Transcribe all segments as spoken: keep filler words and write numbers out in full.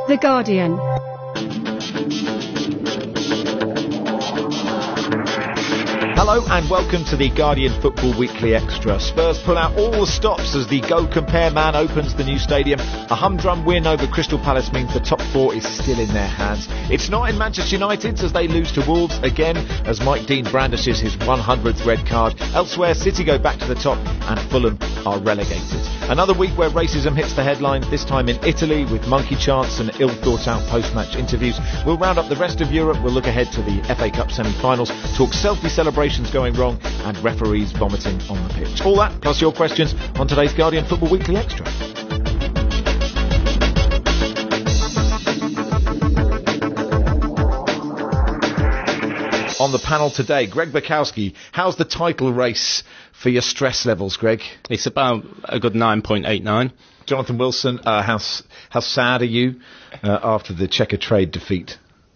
The Guardian. Hello and welcome to the Guardian Football Weekly Extra. Spurs pull out all the stops as the Go Compare man opens the new stadium. A humdrum win over Crystal Palace means the top four is still in their hands. It's not in Manchester United's as they lose to Wolves again as Mike Dean brandishes his one hundredth red card. Elsewhere, City go back to the top and Fulham are relegated. Another week where racism hits the headlines, this time in Italy with monkey chants and ill-thought-out post-match interviews. We'll round up the rest of Europe, we'll look ahead to the F A Cup semi-finals, talk selfie celebrations going wrong and referees vomiting on the pitch. All that plus your questions on today's Guardian Football Weekly Extra. On the panel today, Greg Bukowski. How's the title race for your stress levels, Greg? It's about a good nine point eight nine. Jonathan Wilson, uh, how, how sad are you uh, after the Checker Trade defeat?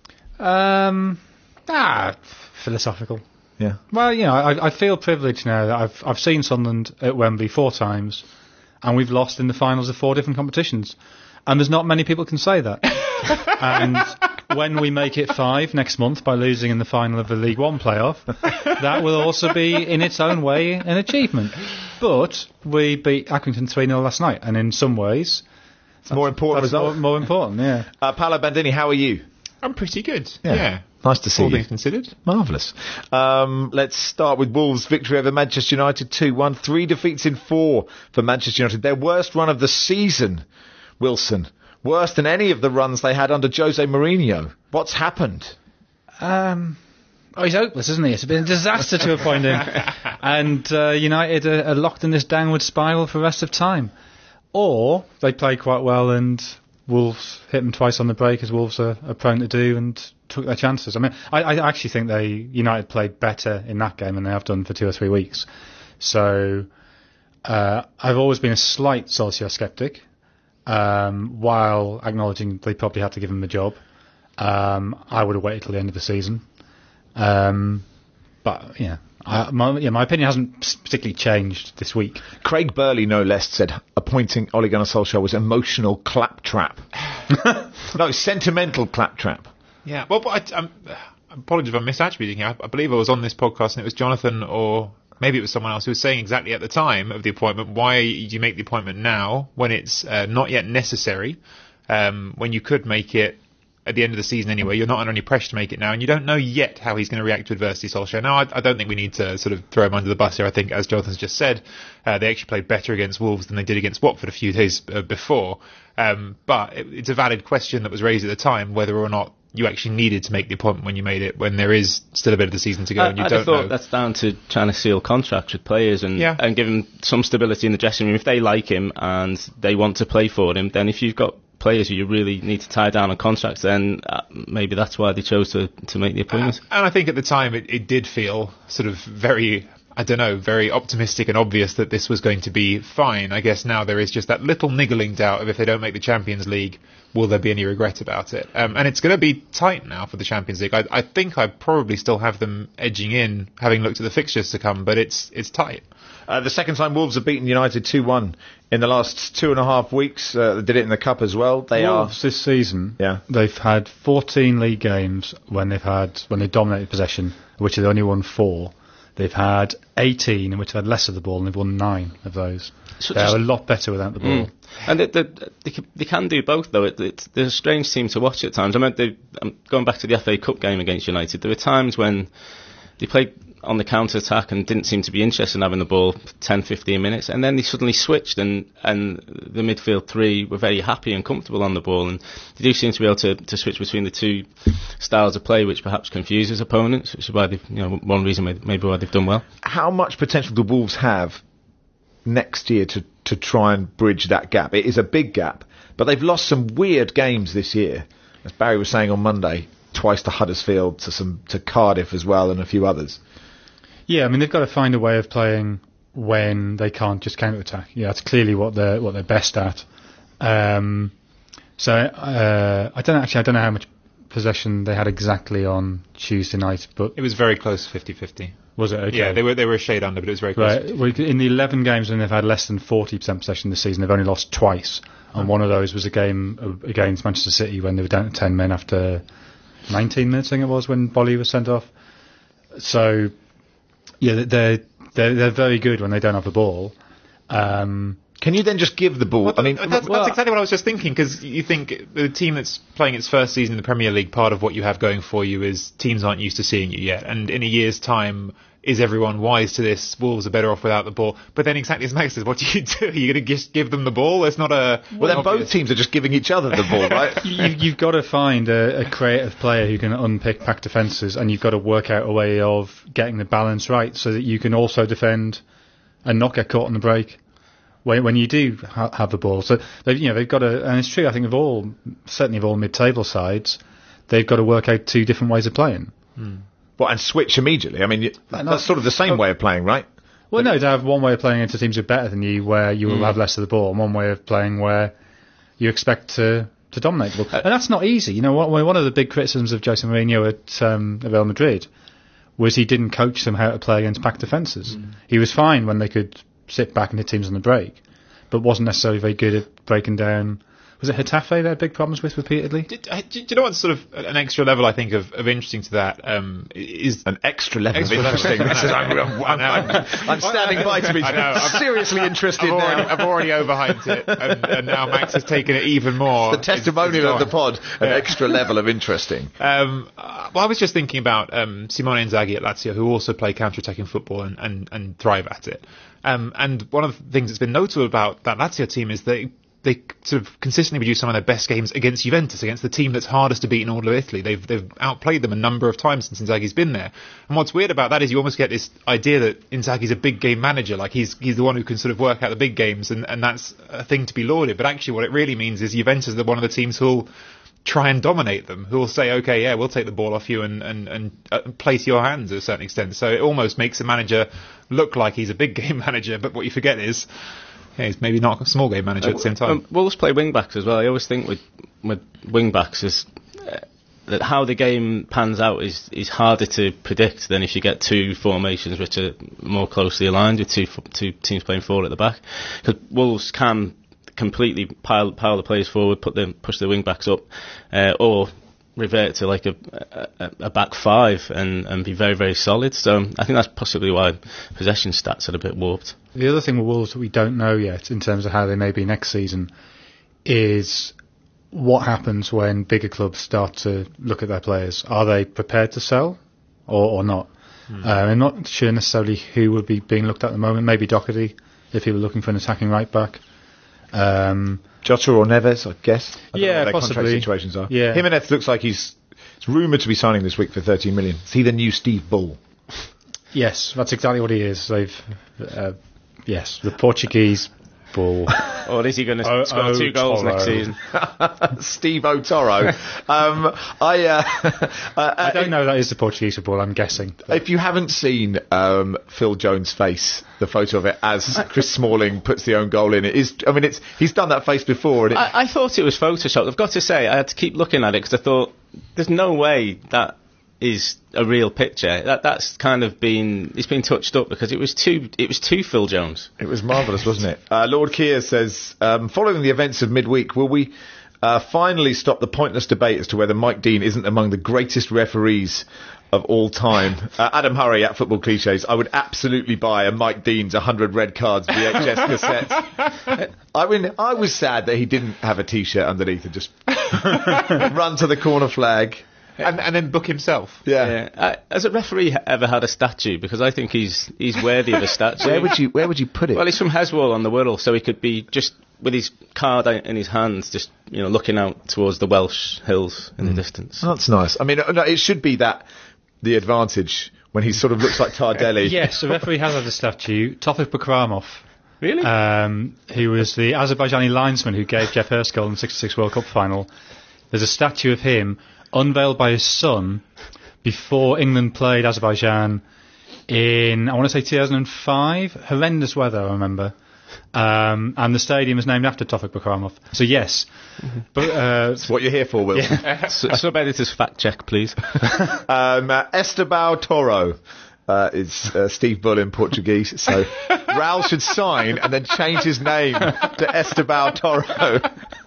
Um, ah, philosophical. Yeah. Well, you know, I, I feel privileged now that I've I've seen Sunderland at Wembley four times, and we've lost in the finals of four different competitions, and there's not many people can say that. And when we make it five next month by losing in the final of the League One playoff, that will also be, in its own way, an achievement. But we beat Accrington three nil last night, and in some ways, it's more important. That's more, more important, yeah. Uh, Paolo Bandini, how are you? I'm pretty good. Yeah. yeah. Nice to see All you. things considered. Marvellous. Um, let's start with Wolves' victory over Manchester United two one. Three defeats in four for Manchester United. Their worst run of the season, Wilson. Worse than any of the runs they had under Jose Mourinho. What's happened? Um, oh, he's hopeless, isn't he? It's been a disaster to appoint him. And uh, United are, are locked in this downward spiral for the rest of time. Or they play quite well and Wolves hit them twice on the break, as Wolves are, are prone to do, and took their chances. I mean, I, I actually think they United played better in that game than they have done for two or three weeks. So uh, I've always been a slight Solskjaer sceptic, um, while acknowledging they probably had to give him the job. Um, I would have waited till the end of the season. Um, but, yeah. I, my, yeah, my opinion hasn't particularly changed this week. Craig Burley, no less, said appointing Ole Gunnar Solskjaer was emotional claptrap. No, sentimental claptrap. Yeah, well, but I, I'm, apologies if I'm misattributing here. I, I believe I was on this podcast and it was Jonathan, or maybe it was someone else, who was saying exactly at the time of the appointment, why do you make the appointment now when it's uh, not yet necessary, um, when you could make it at the end of the season anyway. You're not under any pressure to make it now, and you don't know yet how he's going to react to adversity, Solskjaer. Now, I, I don't think we need to sort of throw him under the bus here. I think, as Jonathan's just said, uh, they actually played better against Wolves than they did against Watford a few days uh, before. Um, but it, it's a valid question that was raised at the time, whether or not you actually needed to make the appointment when you made it, when there is still a bit of the season to go, I, and you I'd don't have thought know. That's down to trying to seal contracts with players and, yeah. and give him some stability in the dressing room. If they like him and they want to play for him, then if you've got players who you really need to tie down on contracts, then uh, maybe that's why they chose to, to make the appointment. Uh, and I think at the time it, it did feel sort of very, I don't know, very optimistic and obvious that this was going to be fine. I guess now there is just that little niggling doubt of if they don't make the Champions League, will there be any regret about it? Um, and it's going to be tight now for the Champions League. I, I think I probably still have them edging in, having looked at the fixtures to come, but it's it's tight. Uh, the second time Wolves have beaten United two one in the last two and a half weeks. Uh, they did it in the Cup as well. They Wolves are this season. Yeah. They've had fourteen league games when they've had when they dominated possession, which they've only won four. They've had eighteen in which they've had less of the ball, and they've won nine of those. So They're a lot better without the ball. Mm. And they, they, they, can, they can do both, though. It, it, they're a strange team to watch at times. I mean, they, I'm going back to the F A Cup game against United. There were times when they played on the counter-attack and didn't seem to be interested in having the ball for ten, fifteen minutes, and then they suddenly switched, and, and the midfield three were very happy and comfortable on the ball, and they do seem to be able to, to switch between the two styles of play, which perhaps confuses opponents, which is why they've, you know, one reason maybe why they've done well. How much potential do Wolves have next year to, to try and bridge that gap? It is a big gap, but they've lost some weird games this year, as Barry was saying on Monday, twice to Huddersfield, to some to Cardiff as well, and a few others. Yeah, I mean, they've got to find a way of playing when they can't just counter-attack. Yeah, that's clearly what they're what they're best at. Um, so uh, I don't actually I don't know how much possession they had exactly on Tuesday night, but It was very close, fifty-fifty. was it? Okay. Yeah, they were they were a shade under, but it was very close. Right. Well, in the eleven games when they've had less than forty percent possession this season, they've only lost twice. And one of those was a game against Manchester City when they were down to ten men after nineteen minutes, I think it was, when Bolly was sent off. So, yeah, they're, they're, they're very good when they don't have the ball. Um, Can you then just give the ball? Well, I mean, that's, well, that's exactly what I was just thinking, because you think the team that's playing its first season in the Premier League, part of what you have going for you is teams aren't used to seeing you yet, and in a year's time, is everyone wise to this? Wolves are better off without the ball. But then exactly as Max says, what do you do? Are you going to just give them the ball? It's not a... well, then both obvious- teams are just giving each other the ball, right? you, you've got to find a, a creative player who can unpick pack defences, and you've got to work out a way of getting the balance right so that you can also defend and not get caught on the break when, when you do ha- have the ball. So they've, you know, they've got to, and it's true, I think of all, certainly of all mid-table sides, they've got to work out two different ways of playing. Hmm. Well, and switch immediately. I mean, y- And that's I- sort of the same oh. way of playing, right? Well, no, to have one way of playing into teams who are better than you, where you will have less of the ball, and one way of playing where you expect to, to dominate the ball. And that's not easy. You know, one, one of the big criticisms of Jose Mourinho at um, Real Madrid was he didn't coach them how to play against packed defences. Mm. He was fine when they could sit back and hit teams on the break, but wasn't necessarily very good at breaking down. Was it Getafe they had big problems with repeatedly? Did, uh, do you know what's sort of an extra level, I think, of, of interesting to that um, is An extra level Extra of level. interesting. This is, I'm, I'm, I know. I'm, I'm standing by to be I know. I'm- seriously interested I've already, now. I've already overhyped it, and, and now Max has taken it even more. The testimonial It's- of it's the pod, an Yeah. extra level of interesting. Um, uh, well, I was just thinking about um, Simone Inzaghi at Lazio, who also play counter-attacking football and, and, and thrive at it. Um, and one of the things that's been notable about that Lazio team is they they sort of consistently produce some of their best games against Juventus, against the team that's hardest to beat in all of Italy. They've they've outplayed them a number of times since Inzaghi's been there. And what's weird about that is you almost get this idea that Inzaghi's a big game manager, like he's he's the one who can sort of work out the big games, and, and that's a thing to be lauded. But actually what it really means is Juventus are one of the teams who'll try and dominate them, who will say, okay, yeah, we'll take the ball off you and, and, and uh, play to your hands to a certain extent. So it almost makes the manager look like he's a big game manager, but what you forget is yeah, he's maybe not a small game manager at the same time. Um, Wolves play wing backs as well. I always think with with wing backs is uh, that how the game pans out is is harder to predict than if you get two formations which are more closely aligned with two two teams playing forward at the back. Because Wolves can completely pile pile the players forward, put them push the wing backs up, uh, or revert to like a, a, a back five and, and be very, very solid. So I think that's possibly why possession stats are a bit warped. The other thing with Wolves that we don't know yet in terms of how they may be next season is what happens when bigger clubs start to look at their players. Are they prepared to sell or, or not? Mm. Uh, I'm not sure necessarily who would be being looked at at the moment. Maybe Doherty, if he were looking for an attacking right back. Um, Jota or Neves, I guess. I don't Yeah, know what their possibly. contract situations are. Yeah. Jimenez looks like he's it's rumoured to be signing this week for thirteen million. Is he the new Steve Bull? yes, that's exactly what he is. They've, uh, yes, the Portuguese bull. Or is he going to Oh, score oh, two goals Toro. next season? Steve O'Toro. um, I, uh, uh, I don't know that is the Portuguese bull, I'm guessing. If you haven't seen um, Phil Jones' face, the photo of it as Chris Smalling puts the own goal in, it is. I mean, it's he's done that face before. And it, I, I thought it was photoshopped. I've got to say, I had to keep looking at it because I thought there's no way that is a real picture. That that's kind of been it's been touched up because it was too it was too Phil Jones. It was marvellous, wasn't it? Uh, Lord Keir says, um, following the events of midweek, will we uh, finally stop the pointless debate as to whether Mike Dean isn't among the greatest referees of all time? Uh, Adam Hurray at Football Clichés. I would absolutely buy a Mike Dean's one hundred red cards V H S cassette. I mean, I was sad that he didn't have a T-shirt underneath and just run to the corner flag. And, and then book himself. Yeah. Yeah. Uh, has a referee ha- ever had a statue? Because I think he's he's worthy of a statue. Where would you Where would you put it? Well, he's from Heswall on the Wirral, so he could be just with his card out in his hands, just you know, looking out towards the Welsh hills in mm. the distance. Oh, that's nice. I mean, no, it should be that the advantage when he sort of looks like Tardelli. Yes, the referee has had a statue. Tofik Bakramov. Really? Um, he was the Azerbaijani linesman who gave Jeff Hurst goal in the sixty-six World Cup final. There's a statue of him unveiled by his son before England played Azerbaijan in, I want to say two thousand five. Horrendous weather, I remember. Um, and the stadium is named after Tofik Bakramov. So yes, but uh, That's what you're here for, Will. Yeah. Sub-editors fact check, please. um, uh, Esteban Toro uh, is uh, Steve Bull in Portuguese. So Raul should sign and then change his name to Esteban Toro.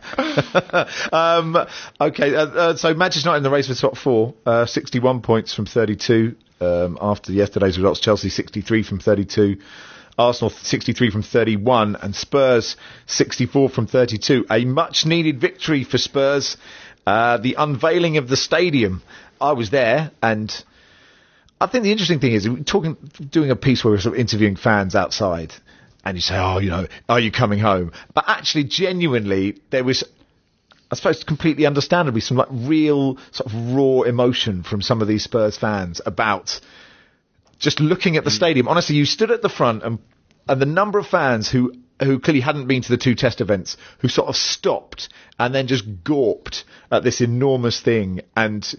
um, okay, uh, uh, so Manchester United in the race for top four, uh, sixty-one points from thirty-two. Um, after yesterday's results, Chelsea sixty-three from thirty-two. Arsenal sixty-three from thirty-one, and Spurs sixty-four from thirty-two. A much-needed victory for Spurs. Uh, the unveiling of the stadium. I was there, and I think the interesting thing is, talking, doing a piece where we're sort of interviewing fans outside, and you say, oh, you know, are you coming home? But actually, genuinely, there was, I suppose, completely understandably, some like real sort of raw emotion from some of these Spurs fans about just looking at the stadium. Honestly, you stood at the front, and and the number of fans who who clearly hadn't been to the two test events, who sort of stopped and then just gawped at this enormous thing, and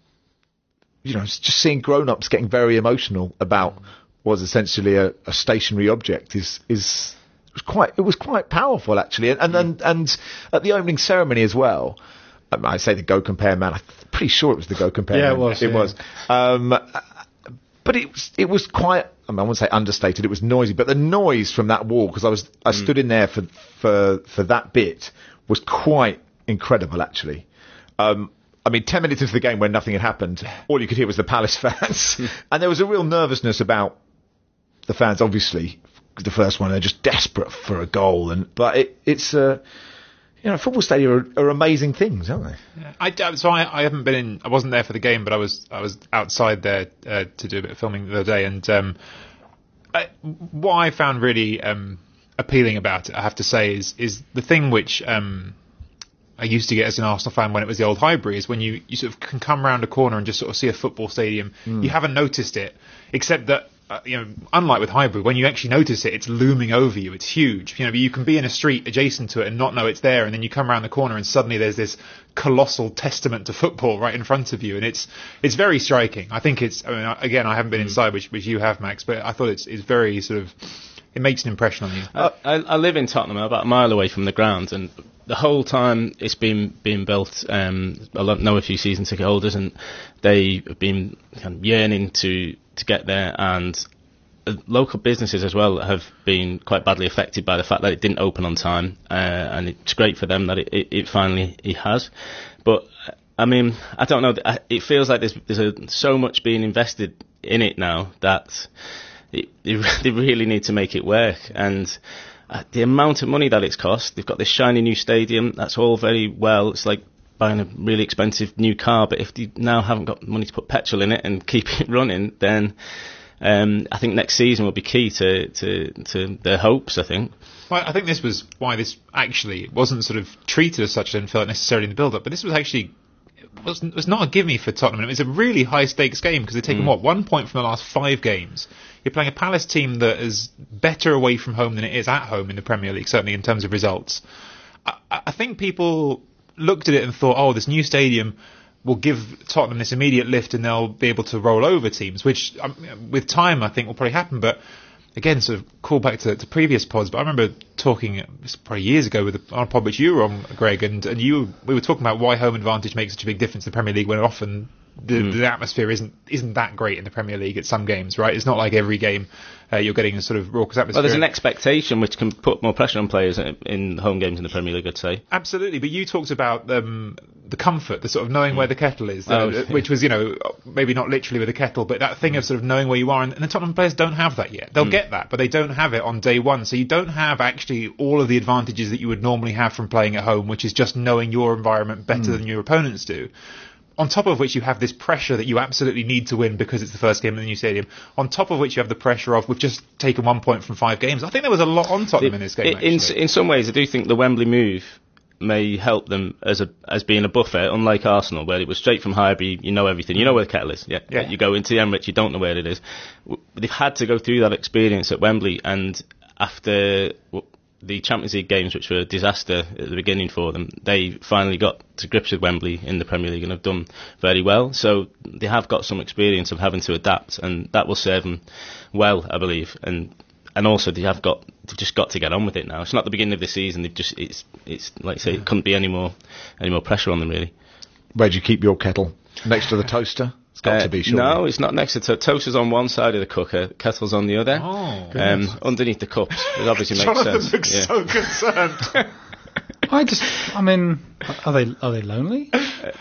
you know, just seeing grown-ups getting very emotional about what was essentially a, a stationary object is is was quite it was quite powerful actually, and and and, and at the opening ceremony as well. Um, I say the Go Compare man. I'm pretty sure it was the Go Compare yeah, man. it was. It yeah. was. Um, But it was, it was quite, I mean, I wouldn't say understated, it was noisy, but the noise from that wall, because I was, I mm. stood in there for, for, for that bit, was quite incredible, actually. Um, I mean, ten minutes into the game when nothing had happened, all you could hear was the Palace fans. And there was a real nervousness about the fans, obviously. The first one, they're just desperate for a goal. And, but it, it's, uh, you know, football stadium are, are amazing things, aren't they? Yeah. I, so I, I haven't been in. I wasn't there for the game, but I was I was outside there uh, to do a bit of filming the other day. And um, I, what I found really um, appealing about it, I have to say, is is the thing which um, I used to get as an Arsenal fan when it was the old Highbury, is when you, you sort of can come round a corner and just sort of see a football stadium. Mm. You haven't noticed it, except that. Uh, you know, unlike with Highbury, when you actually notice it, it's looming over you. It's huge. You know, you can be in a street adjacent to it and not know it's there, and then you come around the corner and suddenly there's this colossal testament to football right in front of you, and it's it's very striking. I think it's. I mean, again, I haven't been mm. inside, which which you have, Max, but I thought it's it's very sort of. It makes an impression on you. Uh, I, I live in Tottenham, about a mile away from the ground, and the whole time it's been being built, um, I know a few season ticket holders, and they have been kind of yearning to. to get there, and uh, local businesses as well have been quite badly affected by the fact that it didn't open on time, uh, and it's great for them that it, it, it finally it has. But I mean, I don't know, it feels like there's, there's a, so much being invested in it now that it, it, they really need to make it work, and uh, the amount of money that it's cost, they've got this shiny new stadium, that's all very well, it's like buying a really expensive new car, but if you now haven't got money to put petrol in it and keep it running, then um, I think next season will be key to, to, to their hopes, I think. Well, I think this was why this actually wasn't sort of treated as such, I didn't feel it necessarily in the build-up, but this was actually was, was not a gimme for Tottenham. It was a really high-stakes game because they've taken, mm. what, one point from the last five games. You're playing a Palace team that is better away from home than it is at home in the Premier League, certainly in terms of results. I, I think people looked at it and thought, oh, this new stadium will give Tottenham this immediate lift and they'll be able to roll over teams, which um, with time I think will probably happen. But again, sort of call back to, to previous pods, but I remember talking probably years ago with a, on a pod which you were on, Greg, and, and you we were talking about why home advantage makes such a big difference in the Premier League when often the, mm. the atmosphere isn't isn't that great in the Premier League at some games, right? It's not like every game uh, you're getting a sort of raucous atmosphere. Well, there's an expectation which can put more pressure on players in home games in the Premier League, I'd say. Absolutely, but you talked about um, the comfort, the sort of knowing mm. where the kettle is, uh, oh, which was, you know, maybe not literally with a kettle, but that thing mm. of sort of knowing where you are, and, and the Tottenham players don't have that yet. They'll mm. get that, but they don't have it on day one, so you don't have actually all of the advantages that you would normally have from playing at home, which is just knowing your environment better mm. than your opponents do. On top of which you have this pressure that you absolutely need to win because it's the first game in the new stadium. On top of which you have the pressure of, we've just taken one point from five games. I think there was a lot on Tottenham it, in this game, in, actually. In some ways, I do think the Wembley move may help them as a as being a buffer, unlike Arsenal, where it was straight from Highbury, you know everything. You know where the kettle is. Yeah. yeah. You go into the Emirates, you don't know where it is. They've had to go through that experience at Wembley, and after the Champions League games, which were a disaster at the beginning for them, they finally got to grips with Wembley in the Premier League and have done very well. So they have got some experience of having to adapt, and that will serve them well, I believe. And and also they have got they've just got to get on with it now. It's not the beginning of the season. They've just it's it's like I say, it couldn't be any more any more pressure on them really. Where do you keep your kettle? Next to the toaster? It's got Uh, to be, surely. no, it's not next to the toaster's on one side of the cooker, kettle's on the other. Oh, um, underneath the cups. It obviously makes Jonathan sense. looks Yeah. so concerned. I just, I mean, are they are they lonely?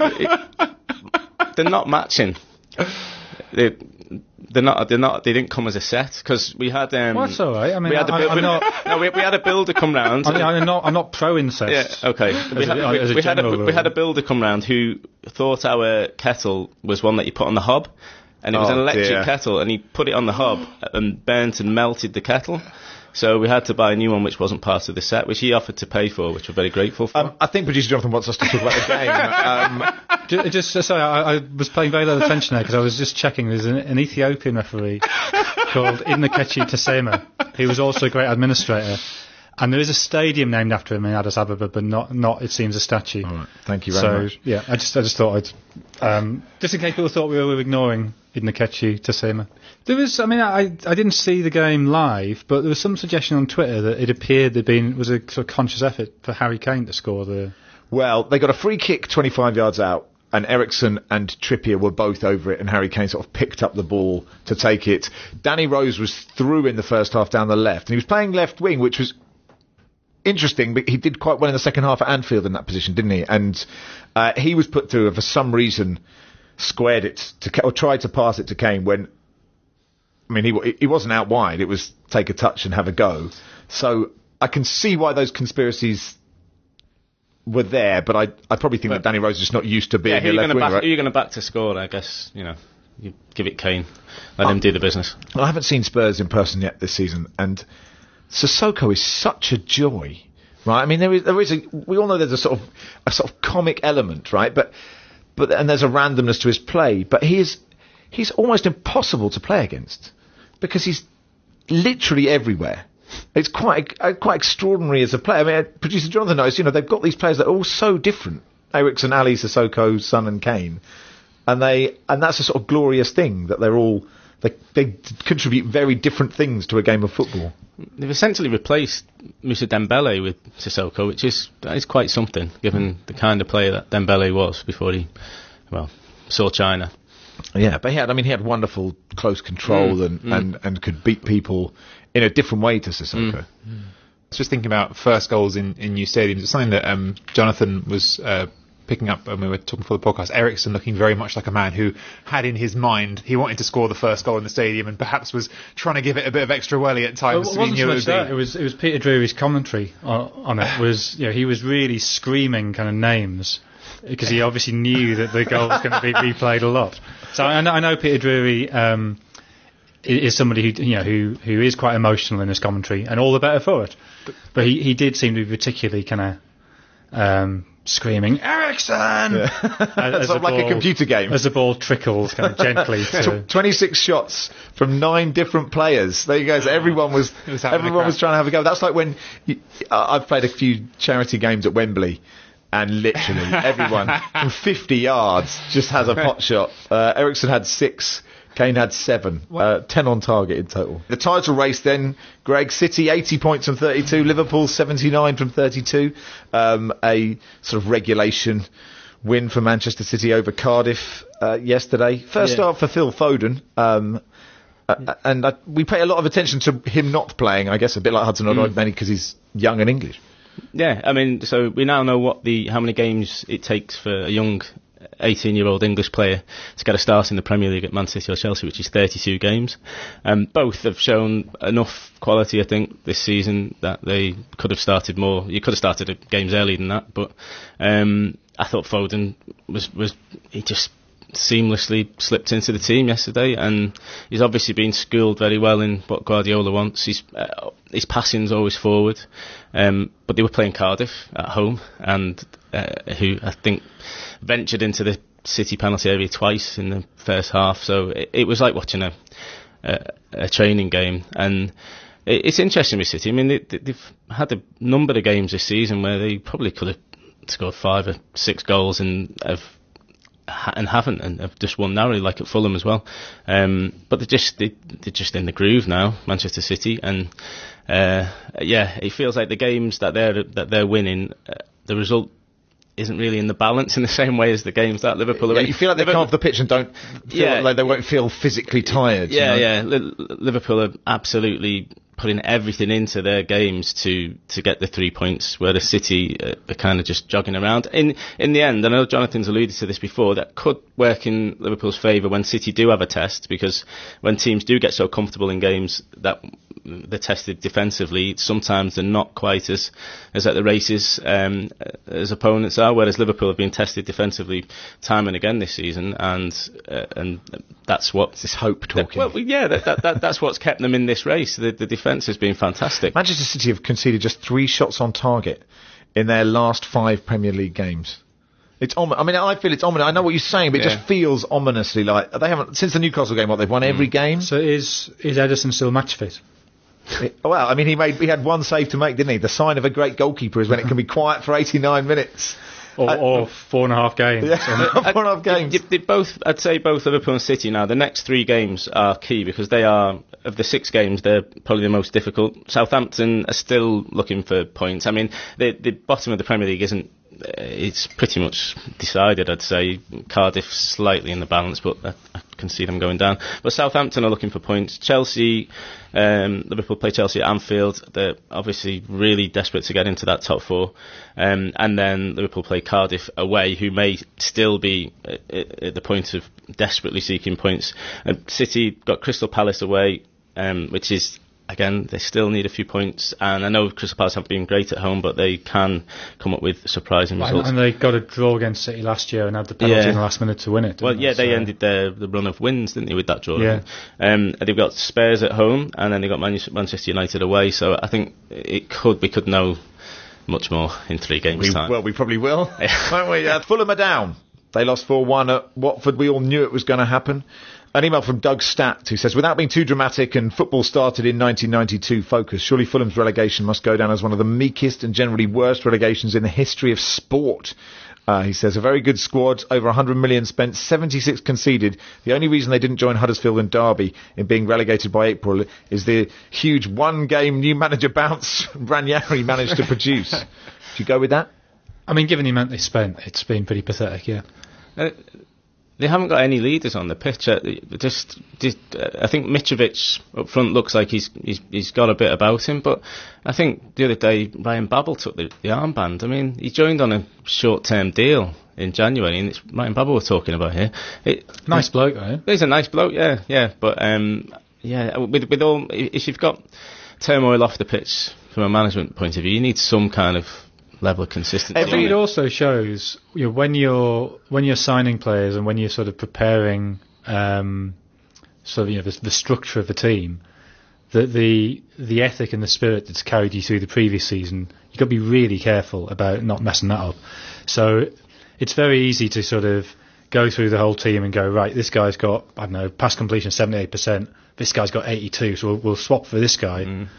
They're not matching. They, they're not. They're not. They didn't come as a set because we had. Um, Well, that's all right. I mean, we had a I, buil- I'm not. no, we, we had a builder come round. I mean, I'm not. I'm not pro incest. Yeah, okay. We As a- had, we, as a we had a general we had a rule. builder come round who thought our kettle was one that you put on the hob, and it was Oh, an electric dear. kettle, and he put it on the hob and burnt and melted the kettle. So we had to buy a new one which wasn't part of the set, which he offered to pay for, which we're very grateful for. Um, I think producer Jonathan wants us to talk about the game. Um, Just, just uh, sorry, I, I was paying very little attention there because I was just checking. There's an, an Ethiopian referee called Idnikechi Tasema, who was also a great administrator, and there is a stadium named after him in Addis Ababa, but not, not it seems, a statue. all right, thank you very So much. yeah, I just, I just thought I'd, um, just in case people thought we were ignoring Idnikechi Tasema. There was, I mean, I, I didn't see the game live, but there was some suggestion on Twitter that it appeared there'd been it was a sort of conscious effort for Harry Kane to score the. Well, they got a free kick twenty-five yards out, and Ericsson and Trippier were both over it, and Harry Kane sort of picked up the ball to take it. Danny Rose was through in the first half down the left, and he was playing left wing, which was interesting, but he did quite well in the second half at Anfield in that position, didn't he? And uh, he was put through and for some reason squared it to Ka- or tried to pass it to Kane when, I mean, he he wasn't out wide. It was take a touch and have a go. So I can see why those conspiracies were there, but I I probably think that Danny Rose is just not used to being yeah, a who are you left going to winger. back? Right? Who are you going to back to score? I guess you know, you give it Kane, let him do the business. Well, I haven't seen Spurs in person yet this season, and Sissoko is such a joy, right? I mean, there is there is a we all know there's a sort of a sort of comic element, right? But but and there's a randomness to his play, but he is he's almost impossible to play against because he's literally everywhere. It's quite uh, quite extraordinary as a player. I mean, uh, producer Jonathan knows, you know, they've got these players that are all so different: Ericsson, Ali, Sissoko, Son, and Kane, and they and that's a sort of glorious thing that they're all they they contribute very different things to a game of football. They've essentially replaced Moussa Dembele with Sissoko, which is that is quite something, given the kind of player that Dembele was before he, well, saw China. Yeah, but he had, I mean, he had wonderful close control Mm, and, mm. and, and could beat people in a different way to Sissoko. I was just thinking about first goals in, in new stadiums. It's something that um, Jonathan was uh, picking up when we were talking for the podcast. Ericsson looking very much like a man who had in his mind he wanted to score the first goal in the stadium and perhaps was trying to give it a bit of extra welly at times. It so he wasn't knew so it much would be- that. It was it was Peter Drury's commentary on, on it. Was you know he was really screaming kind of names because he obviously knew that the goal was going to be replayed a lot. So I know, I know Peter Drury um, i- is somebody who you know who who is quite emotional in his commentary, and all the better for it. But he, he did seem to be particularly kind of um, screaming Ericsson as, as Sort of the like a ball- computer game. as the ball trickled kind of gently. to, twenty-six shots from nine different players. There you go. So everyone was, was having a everyone was crack. trying to have a go. That's like when you, uh, I've played a few charity games at Wembley, and literally everyone from fifty yards just has a pot shot. Uh, Ericsson had six. Kane had seven, uh, ten on target in total. The title race then, Greg, City eighty points from thirty-two, Liverpool seventy-nine from thirty-two, um, a sort of regulation win for Manchester City over Cardiff uh, yesterday. First Yeah. start for Phil Foden, um, uh, and uh, we pay a lot of attention to him not playing, I guess, a bit like Hudson-Odoi, mainly because he's young and English. Yeah, I mean, so we now know what the how many games it takes for a young eighteen-year-old English player to get a start in the Premier League at Man City or Chelsea, which is thirty-two games. Um, both have shown enough quality, I think, this season that they could have started more. You could have started games earlier than that, but um, I thought Foden was was he just seamlessly slipped into the team yesterday, and he's obviously been schooled very well in what Guardiola wants. He's, uh, his passing's always forward, um, but they were playing Cardiff at home, and uh, who I think ventured into the City penalty area twice in the first half. So it, it was like watching a, a, a training game, and it, it's interesting with City. I mean, they, they've had a number of games this season where they probably could have scored five or six goals and have ha- and haven't, and have just won narrowly, like at Fulham as well. Um, but they're just they, they're just in the groove now, Manchester City, and uh, yeah, it feels like the games that they're that they're winning, uh, the result isn't really in the balance in the same way as the games that Liverpool are Yeah, in. you feel like they come off the pitch and don't feel Yeah. like they won't feel physically tired. Yeah, you know? yeah. Li- Liverpool are absolutely putting everything into their games to, to get the three points, where the City uh, are kind of just jogging around. In in the end, I know Jonathan's alluded to this before, that could work in Liverpool's favour when City do have a test, because when teams do get so comfortable in games that they're tested defensively, sometimes they're not quite as, as at the races um, as opponents are, whereas Liverpool have been tested defensively time and again this season, and uh, and that's what... This hope talking. Well, yeah, that, that, that, that's what's kept them in this race. The, the defence has been fantastic. Manchester City have conceded just three shots on target in their last five Premier League games. It's omin- I mean, I feel it's ominous. I know what you're saying, but it Yeah. just feels ominously like they haven't since the Newcastle game. What they've won every game. So is is Ederson still match fit? It- well, I mean, he made he had one save to make, didn't he? The sign of a great goalkeeper is when it can be quiet for eighty-nine minutes. Or, Uh, or four and a half games? Yeah, four and a half games. You- they both, I'd say both Liverpool and City now, the next three games are key, because they are, of the six games, they're probably the most difficult. Southampton are still looking for points. I mean, the, the bottom of the Premier League isn't, uh, it's pretty much decided, I'd say. Cardiff slightly in the balance, but I, I can see them going down. But Southampton are looking for points. Chelsea, um, Liverpool play Chelsea at Anfield. They're obviously really desperate to get into that top four. Um, and then Liverpool play Cardiff away, who may still be at, at the point of desperately seeking points. And City got Crystal Palace away, um, which is, again, they still need a few points. And I know Crystal Palace haven't been great at home, but they can come up with surprising And, results. and they got a draw against City last year and had the penalty Yeah. in the last minute to win it. didn't Well, yeah, they So- ended their the run of wins, didn't they, with that draw? Yeah. Um, and they've got Spurs at home, and then they've got Man- Manchester United away. So I think it could we could know much more in three games' We, time. well, we probably will, won't we? Uh, Fulham are down. They lost four one at Watford. We all knew it was going to happen. An email from Doug Stat, who says, without being too dramatic, and football started in nineteen ninety-two focus, surely Fulham's relegation must go down as one of the meekest and generally worst relegations in the history of sport. Uh, he says, a very good squad, over one hundred million spent, seventy-six conceded. The only reason they didn't join Huddersfield and Derby in being relegated by April is the huge one-game new manager bounce Ranieri managed to produce. Do you go with that? I mean, given the amount they spent, it's been pretty pathetic, yeah. Uh, they haven't got any leaders on the pitch. Uh, just, just uh, I think Mitrovic up front looks like he's, he's he's got a bit about him, but I think the other day Ryan Babel took the, the armband. I mean, he joined on a short-term deal in January, and it's Ryan Babel we're talking about here. It, Nice bloke, though. He's a nice bloke, yeah, yeah. But um, yeah, with with all, if you've got turmoil off the pitch from a management point of view, you need some kind of level of consistency. I think it also shows, you know, when you're when you're signing players and when you're sort of preparing um, sort of, you know, the, the structure of the team, that the the ethic and the spirit that's carried you through the previous season, you've got to be really careful about not messing that up. So it's very easy to sort of go through the whole team and go, right, this guy's got, I don't know, pass completion seventy-eight percent, this guy's got eighty-two, so we'll, we'll swap for this guy. Mm.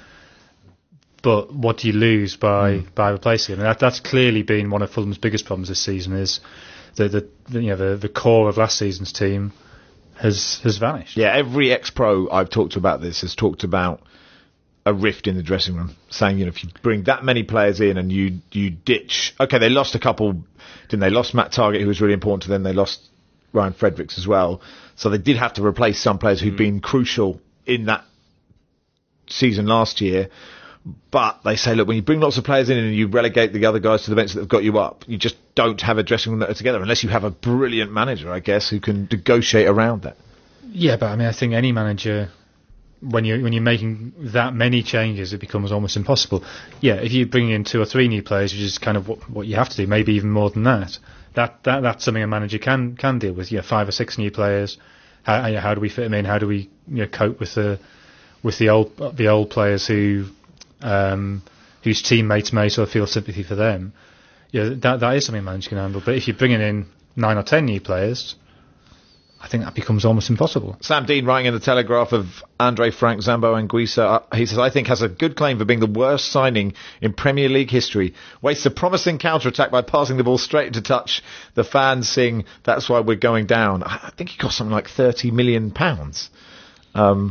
But what do you lose by, Mm. by replacing him? And that, that's clearly been one of Fulham's biggest problems this season. Is the the, the you know the, the core of last season's team has has vanished. Yeah, every ex-pro I've talked to about this has talked about a rift in the dressing room, saying, you know, if you bring that many players in and you you ditch, okay, they lost a couple, didn't they? Lost Matt Targett, who was really important to them. They lost Ryan Fredericks as well, so they did have to replace some players who'd been crucial in that season last year. But they say, look, when you bring lots of players in and you relegate the other guys to the bench that have got you up, you just don't have a dressing room that are together, unless you have a brilliant manager, I guess, who can negotiate around that. Yeah, but I mean, I think any manager, when you when you're making that many changes, it becomes almost impossible. Yeah, if you bring in two or three new players, which is kind of what, what you have to do, maybe even more than that. That that that's something a manager can can deal with. Yeah, five or six new players. How how do we fit them in? How do we, you know, cope with the with the old the old players who um, whose teammates may sort of feel sympathy for them? Yeah, that that is something a manager can handle. But if you're bringing in nine or ten new players, I think that becomes almost impossible. Sam Dean writing in the Telegraph of Andre Frank, Zambo Anguissa. Uh, he says, I think has a good claim for being the worst signing in Premier League history. Wastes a promising counter-attack by passing the ball straight into touch. The fans sing, that's why we're going down. I think he cost something like thirty million pounds. Um,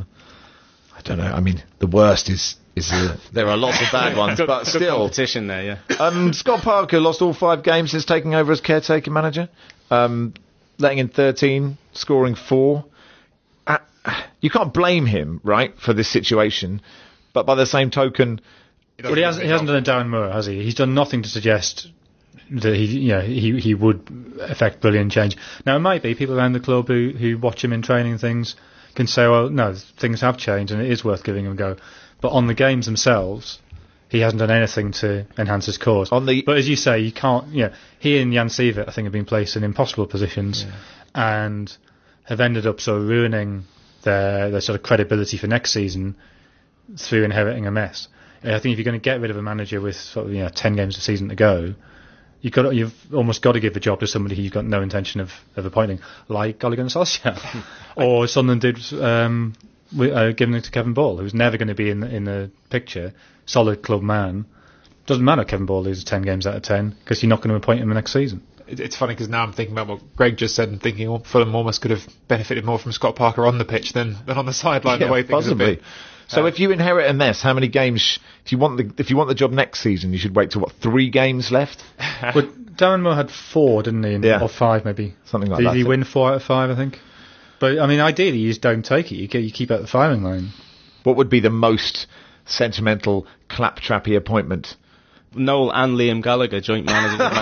I don't know. I mean, the worst is... is uh, there are lots of bad ones, good, but good still. competition there, yeah. Um, Scott Parker lost all five games since taking over as caretaker manager. Um... letting in thirteen, scoring four. Uh, you can't blame him, right, for this situation. But by the same token... Well, he, has, he hasn't done a Darren Moore, has he? He's done nothing to suggest that he, you know, he, he would affect brilliant change. Now, it might be people around the club who, who watch him in training and things can say, well, no, things have changed and it is worth giving him a go. But on the games themselves... he hasn't done anything to enhance his cause. On the, but as you say, you can't. You know, he and Jan Siewert, I think, have been placed in impossible positions, yeah. and have ended up sort of ruining their their sort of credibility for next season through inheriting a mess. And I think if you're going to get rid of a manager with sort of, you know, ten games a season to go, you've got you've almost got to give the job to somebody who you've got no intention of, of appointing, like Ole Gunnar Solskjaer, or Sunderland did. Um, Uh, giving it to Kevin Ball, who's never going to be in the, in the picture, solid club man. Doesn't matter Kevin Ball loses ten games out of ten because you're not going to appoint him the next season. It, it's funny because now I'm thinking about what Greg just said and thinking, oh, Fulham almost could have benefited more from Scott Parker on the pitch than, than on the sideline. Yeah, the way things possibly. have been. So uh, if you inherit a mess, how many games? Sh- if you want the if you want the job next season, you should wait till what three games left. But Darren Moore had four, didn't he? Yeah. Or five maybe. Something like Did that. Did he win four out of five? I think. But, I mean, ideally, you just don't take it. You, get, you keep out the firing line. What would be the most sentimental, claptrappy appointment? Noel and Liam Gallagher, joint managers of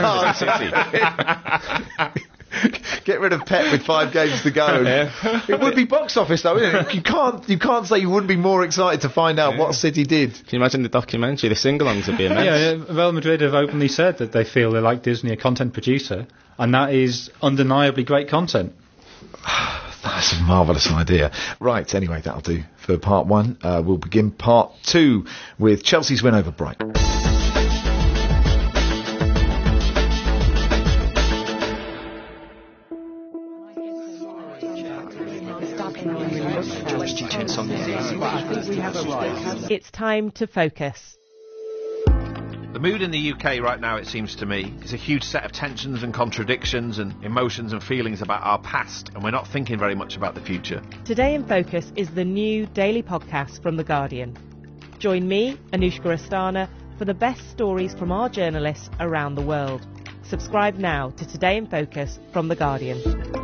Manchester City. Get rid of Pep with five games to go. Yeah. It would be box office, though, isn't it? You can't, you can't say you wouldn't be more excited to find out yeah. what City did. Can you imagine the documentary? The sing-alongs would be immense. Yeah, Real Madrid have openly said that they feel they're like Disney, a content producer, and that is undeniably great content. That's a marvellous idea. Right, anyway, that'll do for part one. Uh, we'll begin part two with Chelsea's win over Brighton. It's time to focus. The mood in the U K right now, it seems to me, is a huge set of tensions and contradictions and emotions and feelings about our past, and we're not thinking very much about the future. Today in Focus is the new daily podcast from The Guardian. Join me, Anushka Astana, for the best stories from our journalists around the world. Subscribe now to Today in Focus from The Guardian.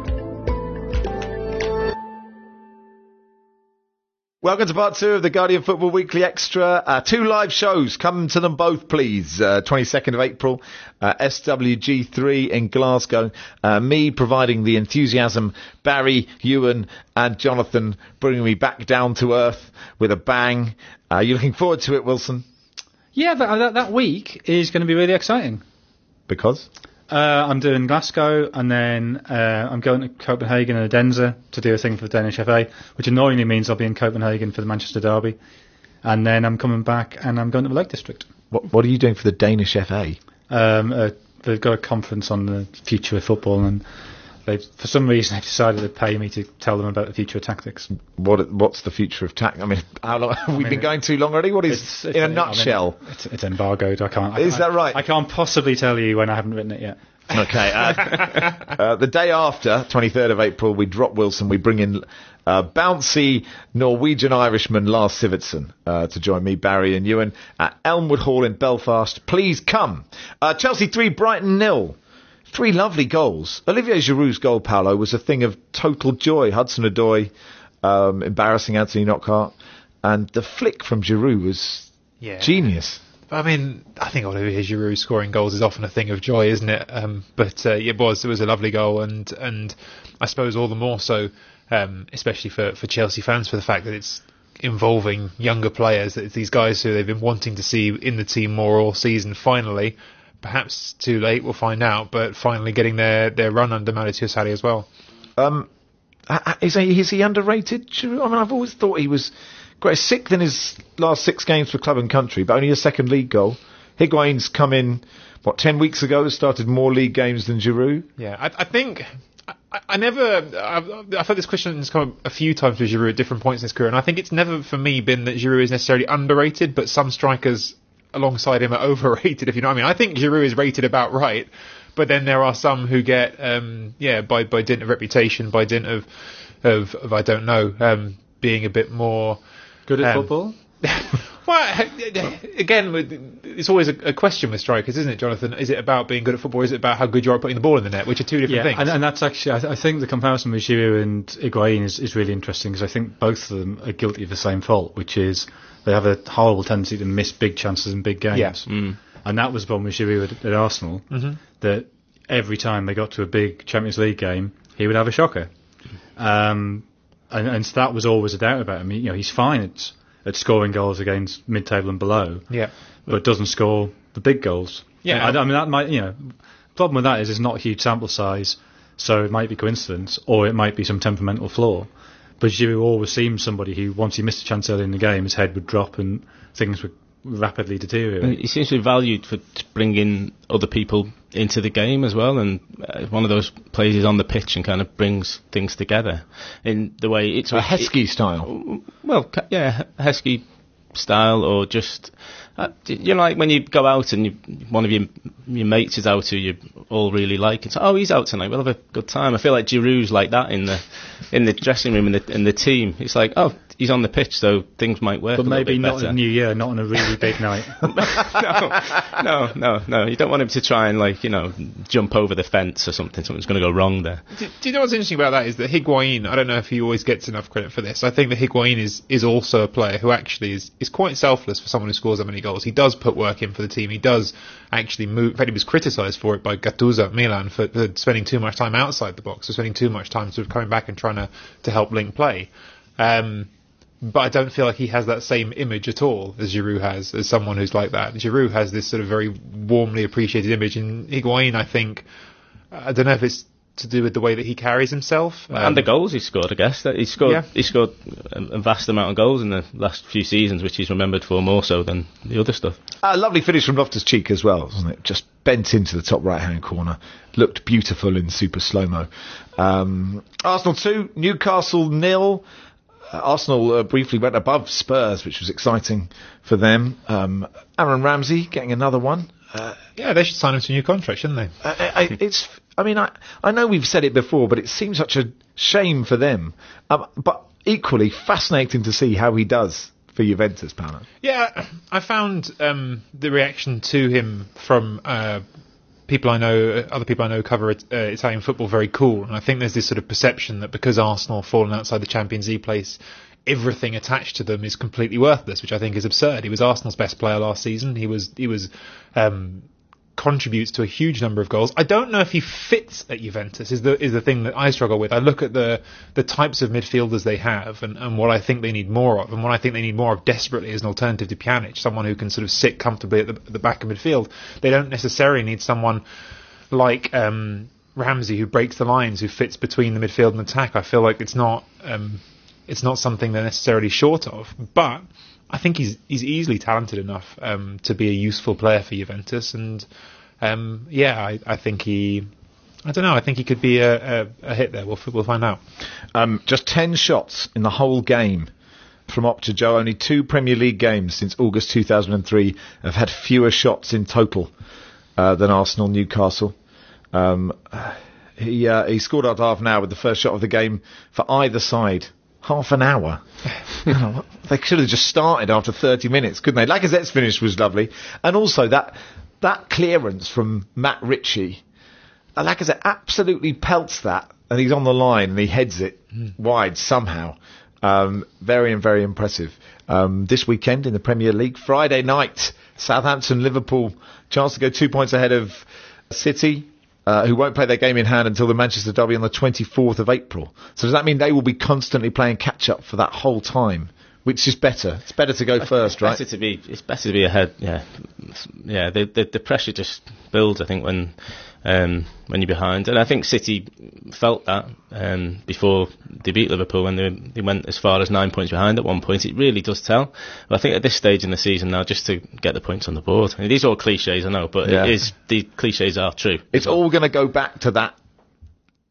Welcome to part two of the Guardian Football Weekly Extra. Uh, two live shows. Come to them both, please. Uh, twenty-second of April, uh, S W G three in Glasgow. Uh, me providing the enthusiasm. Barry, Ewan and Jonathan bringing me back down to earth with a bang. Uh, you looking forward to it, Wilson? Yeah, that, that, that week is going to be really exciting. Because? Uh, I'm doing Glasgow, and then uh, I'm going to Copenhagen and Odense to do a thing for the Danish F A, which annoyingly means I'll be in Copenhagen for the Manchester Derby. And then I'm coming back, and I'm going to the Lake District. What, what are you doing for the Danish F A? Um, uh, they've got a conference on the future of football, and they've, for some reason they've decided to pay me to tell them about the future of tactics. What What's the future of tactics? I mean, how long have we I mean, been going too long already? What is, it's, it's, in a nutshell? I mean, it's, it's embargoed. I can't. Is I, that right? I, I can't possibly tell you when I haven't written it yet. Okay. Uh, uh, the day after, twenty-third of April, we drop Wilson. We bring in uh, bouncy Norwegian-Irishman Lars Sivertsen uh, to join me, Barry and Ewan, at Elmwood Hall in Belfast. Please come. Uh, Chelsea three, Brighton nil. Three lovely goals. Olivier Giroud's goal, Paolo, was a thing of total joy. Hudson-Odoi um, embarrassing Anthony Knockaert. And the flick from Giroud was yeah. genius. I mean, I think Olivier Giroud scoring goals is often a thing of joy, isn't it? Um, but uh, it was it was a lovely goal, and and I suppose all the more so, um, especially for, for Chelsea fans, for the fact that it's involving younger players. That it's these guys who they've been wanting to see in the team more all season. Finally, perhaps too late, we'll find out. But finally, getting their, their run under Mauricio Sarri as well. Um, is he is he underrated? I mean, I've always thought he was. Great, sixth in his last six games for club and country, but only a second league goal. Higuain's come in, what, ten weeks ago, started more league games than Giroud? Yeah, I, I think I, I never. I've, I've had this question has come up a few times with Giroud at different points in his career, and I think it's never for me been that Giroud is necessarily underrated, but some strikers alongside him are overrated. If you know what I mean, I think Giroud is rated about right, but then there are some who get, um, yeah, by by dint of reputation, by dint of of, of I don't know, um, being a bit more Good at um, football? Well, again, it's always a, a question with strikers, isn't it, Jonathan? Is it about being good at football, or is it about how good you are at putting the ball in the net, which are two different yeah, things? And, and that's actually, I, th- I think the comparison with Giroud and Higuain is, is really interesting, because I think both of them are guilty of the same fault, which is they have a horrible tendency to miss big chances in big games. Yeah. Mm. And that was the problem with Giroud at, at Arsenal, mm-hmm. that every time they got to a big Champions League game, he would have a shocker. Um, and, and so that was always a doubt about him. You know, he's fine at, at scoring goals against mid-table and below, Yeah. but doesn't score the big goals. Yeah. I, I mean, that might, you know, problem with that is it's not a huge sample size, so it might be coincidence, or it might be some temperamental flaw. But Giroud always seems somebody who, once he missed a chance early in the game, his head would drop and things would rapidly deteriorate. He seems to be valued for bringing other people into the game as well, and uh, one of those players is on the pitch and kind of brings things together in the way it's A Heskey style. Well, ca- yeah, Heskey style, or just uh, you know, like when you go out and you, one of your your mates is out who you all really like, it's oh, he's out tonight, we'll have a good time. I feel like Giroud's like that in the in the dressing room, in the in the team. It's like, oh, he's on the pitch, so things might work. But a maybe little bit not better. in New Year, not on a really big night. no, no, no, no. You don't want him to try and, like, you know, jump over the fence or something. Something's going to go wrong there. Do, do you know what's interesting about that is that Higuain, I don't know if he always gets enough credit for this. I think that Higuain is, is also a player who actually is, is quite selfless for someone who scores that many goals. He does put work in for the team. He does actually move. In fact, he was criticised for it by Gattuso at Milan for, for spending too much time outside the box, for spending too much time sort of coming back and trying to, to help link play. Um, But I don't feel like he has that same image at all as Giroud has, as someone who's like that. Giroud has this sort of very warmly appreciated image, and Higuain, I think, I don't know if it's to do with the way that he carries himself. Um, and the goals he scored, I guess. That he scored, Yeah. he scored a, a vast amount of goals in the last few seasons, which he's remembered for more so than the other stuff. A lovely finish from Loftus-Cheek as well, wasn't it? Just bent into the top right-hand corner. Looked beautiful in super slow-mo. Um, Arsenal two, Newcastle nil. Uh, Arsenal uh, briefly went above Spurs, which was exciting for them. Um, Aaron Ramsey getting another one. Uh, yeah, they should sign him to a new contract, shouldn't they? I, I, it's. I mean, I, I know we've said it before, but it seems such a shame for them. Um, but equally fascinating to see how he does for Juventus, Paolo. Yeah, I found um, the reaction to him from uh, people I know, other people I know cover it, uh, Italian football very cool. And I think there's this sort of perception that because Arsenal have fallen outside the Champions League place, everything attached to them is completely worthless, which I think is absurd. He was Arsenal's best player last season. He was, he was, um, contributes to a huge number of goals. I don't know if he fits at Juventus is the is the thing that I struggle with. I look at the the types of midfielders they have and, and what I think they need more of, and what I think they need more of desperately is an alternative to Pjanic, someone who can sort of sit comfortably at the, at the back of midfield. They don't necessarily need someone like um, Ramsey who breaks the lines, who fits between the midfield and attack. I feel like it's not um, it's not something they're necessarily short of, but I think he's he's easily talented enough um, to be a useful player for Juventus, and um, yeah, I, I think he, I don't know, I think he could be a, a, a hit there. We'll we'll find out. Um, just ten shots in the whole game from Opta Joe. Only two Premier League games since August two thousand three have had fewer shots in total uh, than Arsenal Newcastle. Um, he uh, he scored after half an hour with the first shot of the game for either side. Half an hour. You know, they should have just started after thirty minutes, couldn't they? Lacazette's finish was lovely. And also that that clearance from Matt Ritchie. Uh, Lacazette absolutely pelts that, and he's on the line and he heads it mm. wide somehow. Um, very, very impressive. Um, this weekend in the Premier League, Friday night, Southampton, Liverpool, chance to go two points ahead of City. Uh, who won't play their game in hand until the Manchester Derby on the twenty-fourth of April. So does that mean they will be constantly playing catch-up for that whole time? Which is better. It's better to go it's first, it's right? Better to be, it's better to be ahead, yeah. Yeah, the, the, the pressure just builds, I think, when um, when you're behind. And I think City felt that um, before they beat Liverpool, when they, they went as far as nine points behind at one point. It really does tell. But I think at this stage in the season now, just to get the points on the board. I mean, these are all cliches, I know, but yeah. it is, the cliches are true. It's all going to go back to that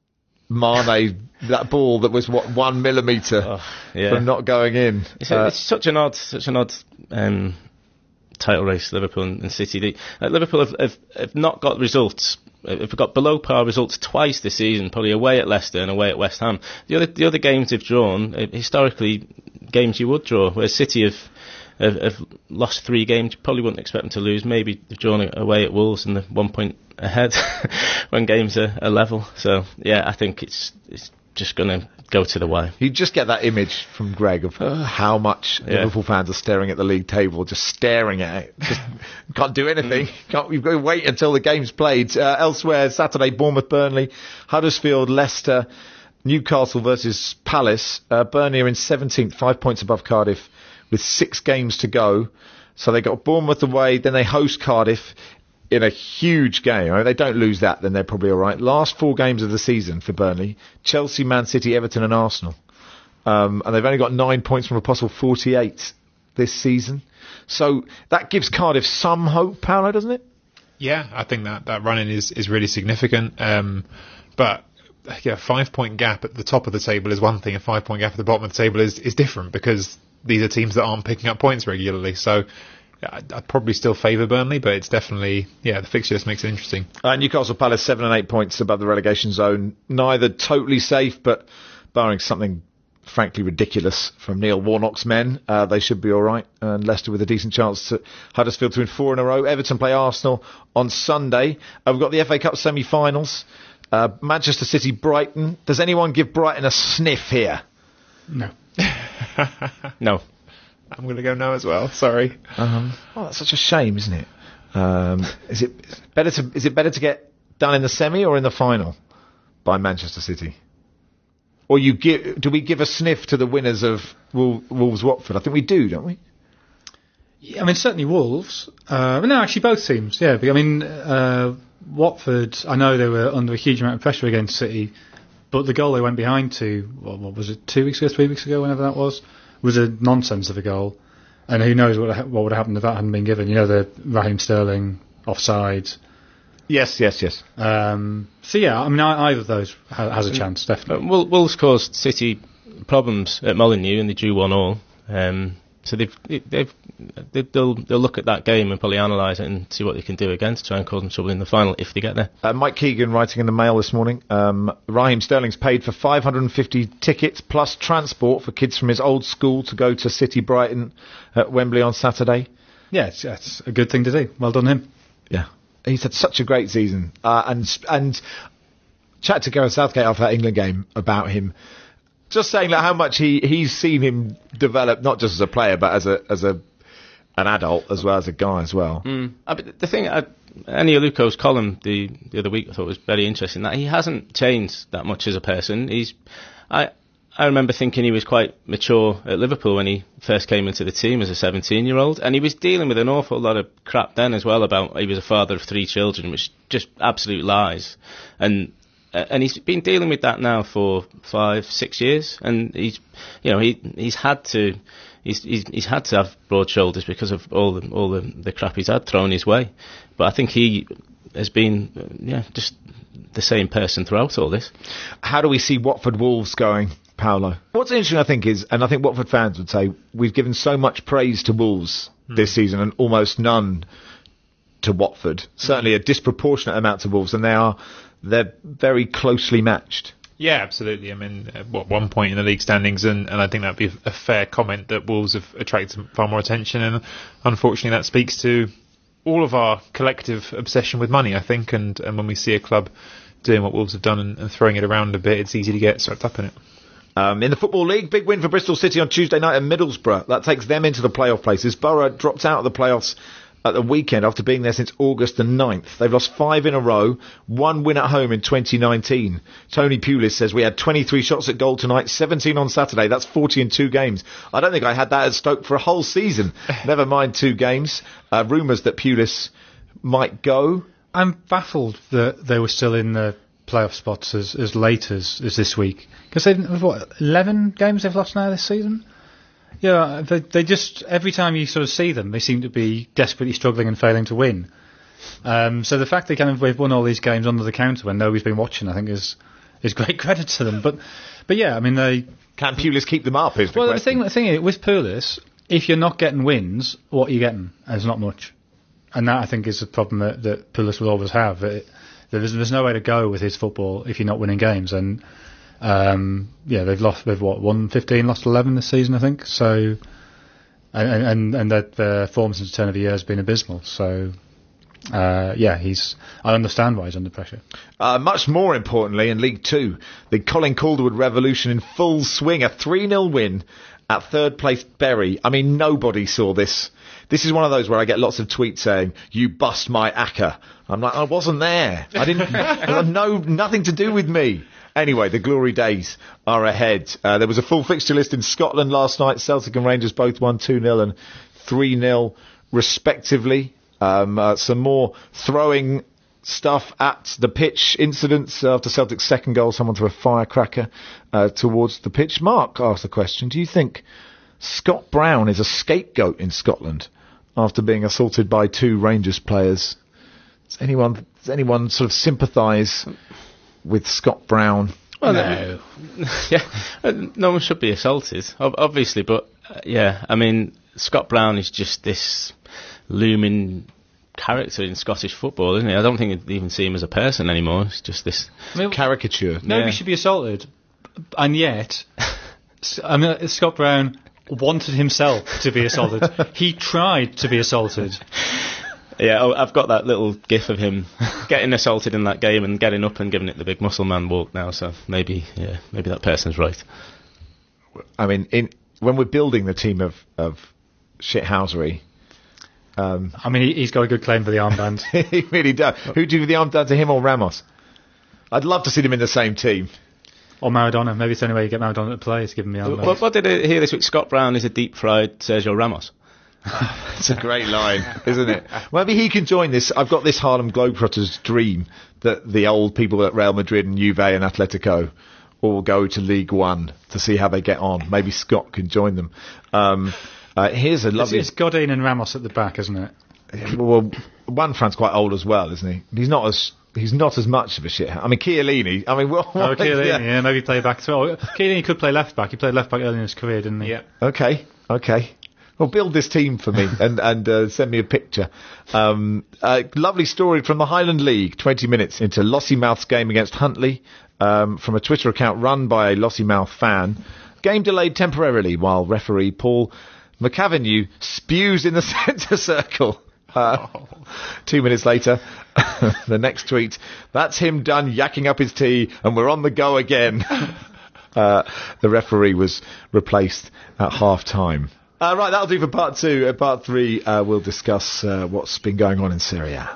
Mane, that ball that was what one millimetre Oh, yeah. from not going in. It's, Uh, it's such an odd, such an odd um, title race, Liverpool and, and City. They, uh, Liverpool have, have, have not got results. Have got below par results twice this season, probably away at Leicester and away at West Ham. The other, the other games they've drawn, uh, historically, games you would draw, whereas City have, have, have lost three games. You probably wouldn't expect them to lose. Maybe they've drawn away at Wolves and they're one point ahead when games are, are level. So yeah, I think it's it's just going to go to the wire. You just get that image from Greg of how much Yeah. Liverpool fans are staring at the league table, just staring at it. Just can't do anything. Can't, you've got to wait until the game's played. Uh, elsewhere, Saturday, Bournemouth, Burnley, Huddersfield, Leicester, Newcastle versus Palace. Uh, Burnley are in seventeenth, five points above Cardiff, with six games to go. So they got Bournemouth away, then they host Cardiff in a huge game. I mean, they don't lose that, then they're probably all right. Last four games of the season for Burnley: Chelsea, Man City, Everton and Arsenal. Um, and they've only got nine points from a possible forty-eight this season. So that gives Cardiff some hope, Paolo, doesn't it? Yeah, I think that, that run-in is, is really significant. Um, but yeah, five-point gap at the top of the table is one thing, a five-point gap at the bottom of the table is, is different, because these are teams that aren't picking up points regularly. So yeah, I'd, I'd probably still favour Burnley, but it's definitely, yeah, the fixture just makes it interesting. Uh, Newcastle Palace, seven and eight points above the relegation zone. Neither totally safe, but barring something frankly ridiculous from Neil Warnock's men, uh, they should be all right. And Leicester with a decent chance to Huddersfield to win four in a row. Everton play Arsenal on Sunday. Uh, we've got the F A Cup semi-finals. Uh, Manchester City, Brighton. Does anyone give Brighton a sniff here? No. No. I'm going to go no as well. Sorry. Um, oh, that's such a shame, isn't it? Um, is it better to is it better to get done in the semi or in the final by Manchester City? Or you give? Do we give a sniff to the winners of Wol- Wolves Watford? I think we do, don't we? Yeah, I mean, certainly Wolves. Uh, no, actually both teams, yeah. I mean, uh, Watford, I know they were under a huge amount of pressure against City, but the goal they went behind to, what, what was it, two weeks ago, three weeks ago, whenever that was, was a nonsense of a goal. And who knows what what would have happened if that hadn't been given. You know, the Raheem Sterling offside. Yes, yes, yes. Um, so yeah, I mean, I, either of those ha- has a chance, definitely. Uh, Wol- Wolves caused City problems at Molineux and they drew one all. Um, so they've, they've, they've, they'll, they'll look at that game and probably analyse it and see what they can do again to try and cause them trouble in the final if they get there. Uh, Mike Keegan writing in the Mail this morning. Um, Raheem Sterling's paid for five hundred fifty tickets plus transport for kids from his old school to go to City Brighton at Wembley on Saturday. Yeah, it's, it's a good thing to do. Well done him. Yeah. He's had such a great season. Uh, and and chat to Gareth Southgate after that England game about him. Just saying like, how much he, he's seen him develop, not just as a player, but as a as a an adult as well as a guy as well. Mm. I mean, the thing, uh, Ennio Luco's column the, the other week I thought was very interesting, that he hasn't changed that much as a person. He's, I I remember thinking he was quite mature at Liverpool when he first came into the team as a seventeen-year-old, and he was dealing with an awful lot of crap then as well about he was a father of three children, which just absolute lies. And uh, and he's been dealing with that now for five, six years, and he's, you know, he he's had to. He's, he's he's had to have broad shoulders because of all the all the, the crap he's had thrown his way, but I think he has been uh, yeah just the same person throughout all this. How do we see Watford Wolves going, Paolo? What's interesting, I think, is, and I think Watford fans would say, we've given so much praise to Wolves mm. this season and almost none to Watford. Certainly a disproportionate amount to Wolves, and they are they're very closely matched. Yeah, absolutely. I mean, uh, what, one point in the league standings, and, and I think that'd be a fair comment that Wolves have attracted far more attention, and unfortunately that speaks to all of our collective obsession with money, I think, and, and when we see a club doing what Wolves have done and, and throwing it around a bit, it's easy to get swept up in it. Um, in the Football League, big win for Bristol City on Tuesday night at Middlesbrough. That takes them into the playoff places. Borough dropped out of the playoffs at the weekend after being there since August the ninth. They've lost five in a row, one win at home in twenty nineteen. Tony Pulis says, we had twenty-three shots at goal tonight, seventeen on Saturday. That's forty in two games. I don't think I had that at Stoke for a whole season. Never mind two games. Uh, rumours that Pulis might go. I'm baffled that they were still in the playoff spots as, as late as, as this week. Because they've, what, eleven games they've lost now this season? Yeah, they, they just, every time you sort of see them, they seem to be desperately struggling and failing to win. Um, so the fact they kind of they've won all these games under the counter when nobody's been watching, I think, is is great credit to them. But but yeah, I mean they Can Pulis keep them up? Is the well the question. thing the thing is, with Pulis, if you're not getting wins, what are you getting? There's not much, and that I think is the problem that, that Pulis will always have. It, there's there's no way to go with his football if you're not winning games, and um, yeah, they've lost. They've what won fifteen, lost eleven this season, I think. So. And and and that their form since the turn of the year has been abysmal. So, uh, yeah, he's. I understand why he's under pressure. Uh, much more importantly, in League Two, the Colin Calderwood revolution in full swing, a three nil win at third place Bury. I mean, nobody saw this. This is one of those where I get lots of tweets saying, "You bust my acca." I'm like, I wasn't there. I didn't. no, nothing to do with me. Anyway, the glory days are ahead. Uh, there was a full fixture list in Scotland last night. Celtic and Rangers both won two nil and three nil respectively. Um, uh, some more throwing stuff at the pitch incidents after Celtic's second goal. Someone threw a firecracker uh, towards the pitch. Mark asked the question, do you think Scott Brown is a scapegoat in Scotland after being assaulted by two Rangers players? Does anyone, does anyone sort of sympathise with Scott Brown? Well, no. yeah, no one should be assaulted, ob- obviously, but uh, yeah, I mean, Scott Brown is just this looming character in Scottish football, isn't he? I don't think they even see him as a person anymore. It's just this I mean, caricature. Nobody Yeah. should be assaulted, and yet, I mean, Scott Brown wanted himself to be assaulted. He tried to be assaulted. Yeah, oh, I've got that little gif of him getting assaulted in that game and getting up and giving it the big muscle man walk now, so maybe, yeah, maybe that person's right. I mean, in, when we're building the team of, of shithousery, um, I mean, he, he's got a good claim for the armband. he really does. Who do you give the arm down to, him or Ramos? I'd love to see them in the same team. Or Maradona. Maybe it's the only way you get Maradona to play is give him the armband. What, what did I hear this week? Scott Brown is a deep-fried Sergio Ramos. It's a great line, isn't it? Maybe he can join this. I've got this Harlem Globetrotters dream that the old people at Real Madrid and Juve and Atletico all go to League One to see how they get on. Maybe Scott can join them. Um, uh, here's a It's, lovely... it's Godin and Ramos at the back, isn't it? Well, one Frank's quite old as well, isn't he? He's not as... He's not as much of a shit. I mean, Chiellini. I mean, what? Oh, Chiellini, yeah. yeah, maybe play back throw. Chiellini could play left back. He played left back early in his career, didn't he? Yeah. Okay, okay. Well, build this team for me and and uh, send me a picture. Um, uh, lovely story from the Highland League. Twenty minutes into Lossiemouth's game against Huntly, um, from a Twitter account run by a Lossiemouth fan. Game delayed temporarily while referee Paul McAvenue spews in the centre circle. Uh, oh. Two minutes later, the next tweet, that's him done yakking up his tea and we're on the go again. uh, the referee was replaced at half time. Uh, right, that'll do for part two. Uh, part three, uh, we'll discuss uh, what's been going on in Serie A.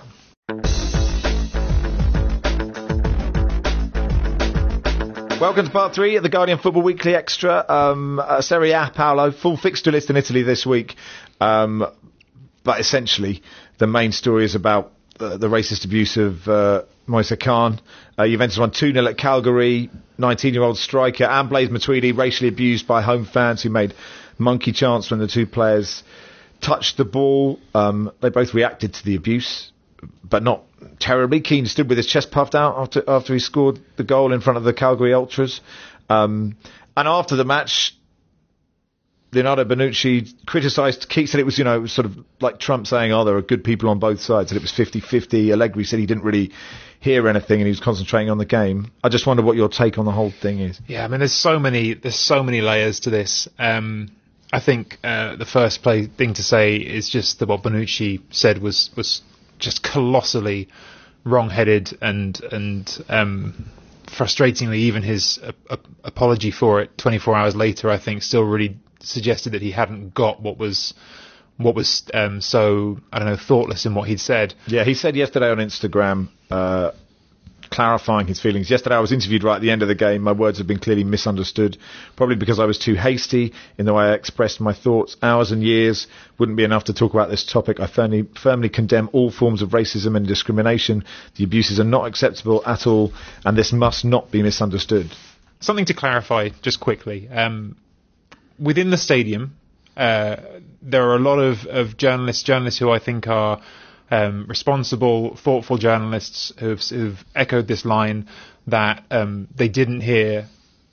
Welcome to part three of the Guardian Football Weekly Extra. Um, uh, Serie A, Paolo, full fixture list in Italy this week. Um, but essentially, the main story is about uh, the racist abuse of uh, Moise Kean. Uh, Juventus won two nil at Calgary. nineteen-year-old striker and Blaise Matuidi racially abused by home fans who made monkey chants when the two players touched the ball. Um, they both reacted to the abuse, but not terribly. Keane stood with his chest puffed out after after he scored the goal in front of the Calgary Ultras. Um, and after the match, Leonardo Bonucci criticised Keane, said it was, you know, it was sort of like Trump saying, oh, there are good people on both sides, and it was fifty-fifty. Allegri said he didn't really hear anything and he was concentrating on the game. I just wonder what your take on the whole thing is. Yeah, I mean, there's so many, there's so many layers to this. Um, I think uh, the first play thing to say is just that what Bonucci said was was just colossally wrong-headed and and um, frustratingly, even his uh, uh, apology for it twenty-four hours later, I think, still really suggested that he hadn't got what was what was um, so, I don't know, thoughtless in what he'd said. Yeah, he said yesterday on Instagram, uh, clarifying his feelings. Yesterday I was interviewed right at the end of the game. My words have been clearly misunderstood, probably because I was too hasty in the way I expressed my thoughts. Hours and years wouldn't be enough to talk about this topic. I firmly, firmly condemn all forms of racism and discrimination. The abuses are not acceptable at all, and this must not be misunderstood. Something to clarify just quickly. Um, within the stadium, uh, there are a lot of, of journalists, journalists who I think are um, responsible, thoughtful journalists who've, who've echoed this line that um, they didn't hear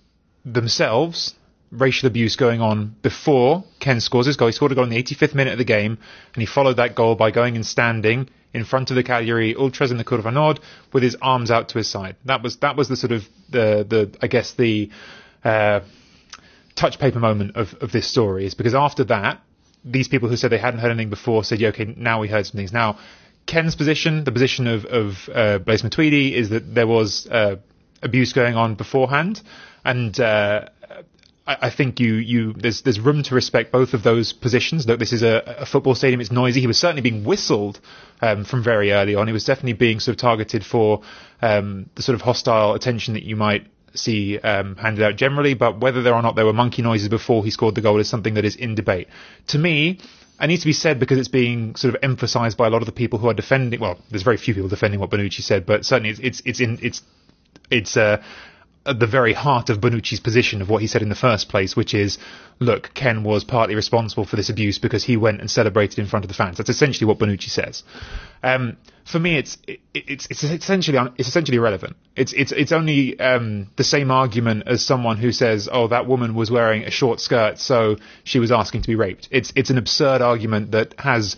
themselves racial abuse going on before Ken scores his goal. He scored a goal in the eighty-fifth minute of the game, and he followed that goal by going and standing in front of the Cagliari ultras in the Curva Nord with his arms out to his side. That was that was the sort of the the I guess the uh, touch paper moment of of this story, is because after that, these people who said they hadn't heard anything before said, yeah, okay, now we heard some things. Now, Ken's position, the position of of uh, Blaise Matuidi, is that there was uh, abuse going on beforehand, and uh, I think you, you there's there's room to respect both of those positions. Look, this is a, a football stadium; it's noisy. He was certainly being whistled um, from very early on. He was definitely being sort of targeted for um, the sort of hostile attention that you might see um, handed out generally. But whether there or not there were monkey noises before he scored the goal is something that is in debate. To me, it needs to be said because it's being sort of emphasised by a lot of the people who are defending. Well, there's very few people defending what Bonucci said, but certainly it's it's it's in it's it's. Uh, at the very heart of Bonucci's position of what he said in the first place, which is, look, Ken was partly responsible for this abuse because he went and celebrated in front of the fans. That's essentially what Bonucci says. Um, for me, it's it, it's it's essentially it's essentially irrelevant. It's it's it's only um, the same argument as someone who says, oh, that woman was wearing a short skirt, so she was asking to be raped. It's it's an absurd argument that has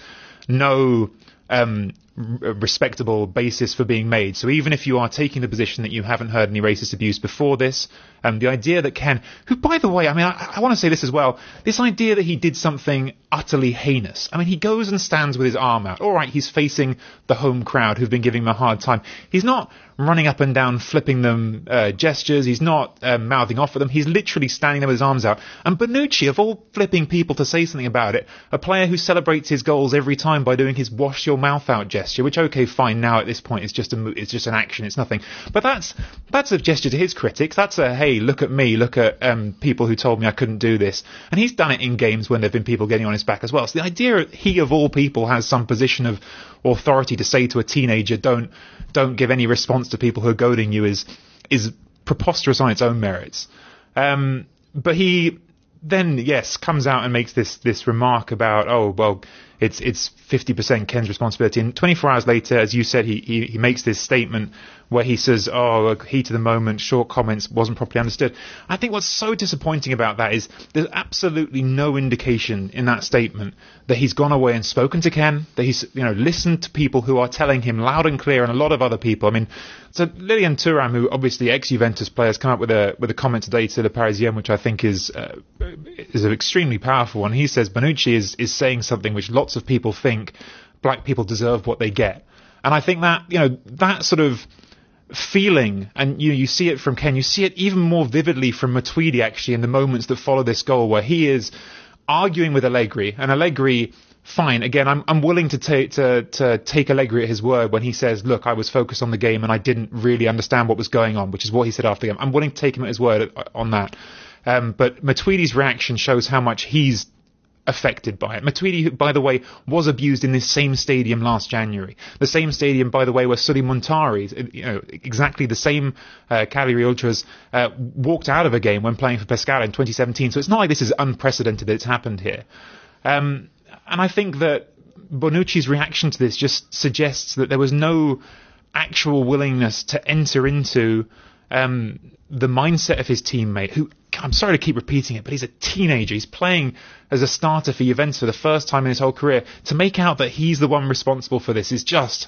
no um, respectable basis for being made. So even if you are taking the position that you haven't heard any racist abuse before this, um, the idea that Ken, who, by the way, I mean, I, I want to say this as well, this idea that he did something utterly heinous. I mean, he goes and stands with his arm out. All right, he's facing the home crowd who've been giving him a hard time. He's not running up and down, flipping them uh, gestures. He's not uh, mouthing off at them. He's literally standing there with his arms out. And Bonucci, of all flipping people to say something about it, a player who celebrates his goals every time by doing his wash your mouth out gesture, which, okay, fine, now at this point it's just a it's just an action, it's nothing. But that's that's a gesture to his critics. That's a, hey, look at me, look at um, people who told me I couldn't do this. And he's done it in games when there have been people getting on his back as well. So the idea he, of all people, has some position of authority to say to a teenager, don't don't give any response to people who are goading you, is is preposterous on its own merits. Um, but he then, yes, comes out and makes this this remark about, oh, well, it's it's fifty percent Ken's responsibility. And twenty-four hours later, as you said, he, he, he makes this statement where he says, oh, heat of the moment, short comments, wasn't properly understood. I think what's so disappointing about that is there's absolutely no indication in that statement that he's gone away and spoken to Ken, that he's, you know, listened to people who are telling him loud and clear, and a lot of other people. I mean, so Lilian Thuram, who obviously ex-Juventus player, has come up with a with a comment today to Le Parisien, which I think is uh, is an extremely powerful one. He says Bonucci is is saying something which lots of people think black people deserve what they get. And I think that, you know, that sort of feeling, and you know, you see it from Ken, you see it even more vividly from Matuidi actually in the moments that follow this goal, where he is arguing with Allegri, and Allegri, fine, again, I'm I'm willing to take to to take Allegri at his word when he says, look, I was focused on the game and I didn't really understand what was going on, which is what he said after the game. I'm willing to take him at his word on that. Um, but Matuidi's reaction shows how much he's affected by it. Matuidi, who, by the way, was abused in this same stadium last January. The same stadium, by the way, where Sully Montari, you know, exactly the same uh, Cagliari Ultras, uh, walked out of a game when playing for Pescara in twenty seventeen. So it's not like this is unprecedented that it's happened here. Um, and I think that Bonucci's reaction to this just suggests that there was no actual willingness to enter into um, the mindset of his teammate, who, I'm sorry to keep repeating it, but he's a teenager. He's playing as a starter for Juventus for the first time in his whole career. To make out that he's the one responsible for this is just,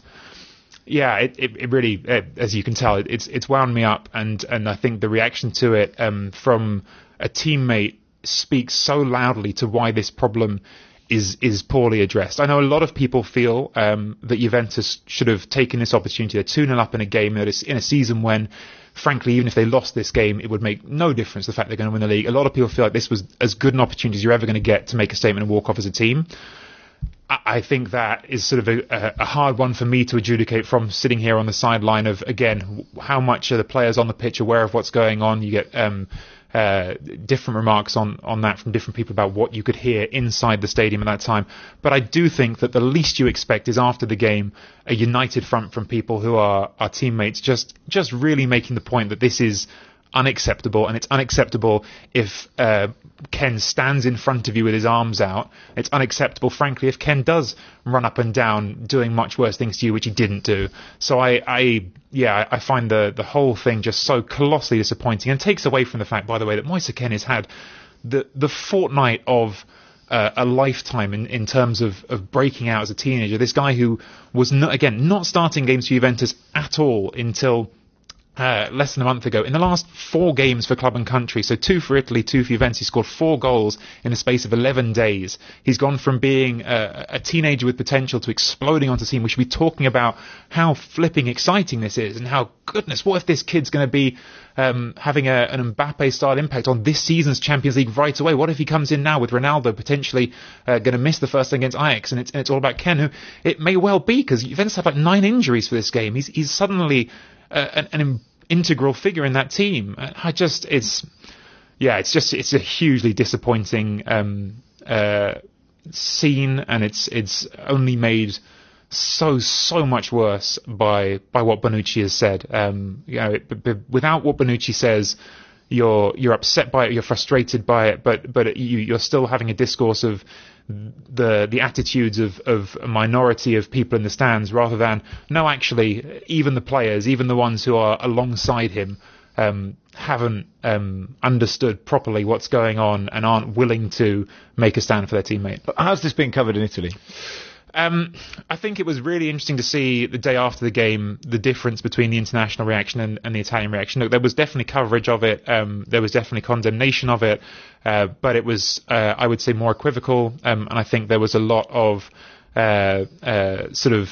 yeah, it, it, it really, it, as you can tell, it, it's it's wound me up. And, and I think the reaction to it um, from a teammate speaks so loudly to why this problem is is poorly addressed. I know a lot of people feel um, that Juventus should have taken this opportunity. They're two nil up in a game, that is in a season when, frankly, even if they lost this game, it would make no difference, the fact they're going to win the league. A lot of people feel like this was as good an opportunity as you're ever going to get to make a statement and walk off as a team. I, I think that is sort of a, a hard one for me to adjudicate from sitting here on the sideline of, again, how much are the players on the pitch aware of what's going on. You get um, uh, different remarks on, on that from different people about what you could hear inside the stadium at that time. But I do think that the least you expect is after the game a united front from people who are, are teammates, just just really making the point that this is unacceptable, and it's unacceptable if uh, Ken stands in front of you with his arms out. It's unacceptable, frankly, if Ken does run up and down doing much worse things to you, which he didn't do. So I, I yeah, I find the, the whole thing just so colossally disappointing, and takes away from the fact, by the way, that Moise Kean has had the, the fortnight of Uh, a lifetime in, in terms of, of breaking out as a teenager. This guy who was, not, again, not starting games for Juventus at all until uh, less than a month ago. In the last four games for club and country, so two for Italy, two for Juventus, he scored four goals in the space of eleven days. He's gone from being a, a teenager with potential to exploding onto the scene. We should be talking about how flipping exciting this is, and how, goodness, what if this kid's going to be Um, having a, an Mbappe-style impact on this season's Champions League right away. What if he comes in now with Ronaldo potentially uh, going to miss the first thing against Ajax, and it's, and it's all about Ken, who it may well be, because Juventus have like nine injuries for this game. He's he's suddenly uh, an, an integral figure in that team. I just, it's, yeah, it's just, it's a hugely disappointing um, uh, scene, and it's it's only made so so much worse by by what Bonucci has said. Um, you know, it, b- b- without what Bonucci says, you're you're upset by it, you're frustrated by it, but but you, you're still having a discourse of the the attitudes of, of a minority of people in the stands, rather than, no, actually, even the players, even the ones who are alongside him, um, haven't um, understood properly what's going on and aren't willing to make a stand for their teammate. How's this been covered in Italy? Um, I think it was really interesting to see the day after the game the difference between the international reaction and, and the Italian reaction. Look, there was definitely coverage of it. Um, there was definitely condemnation of it, uh, but it was, uh, I would say, more equivocal. Um, and I think there was a lot of uh, uh, sort of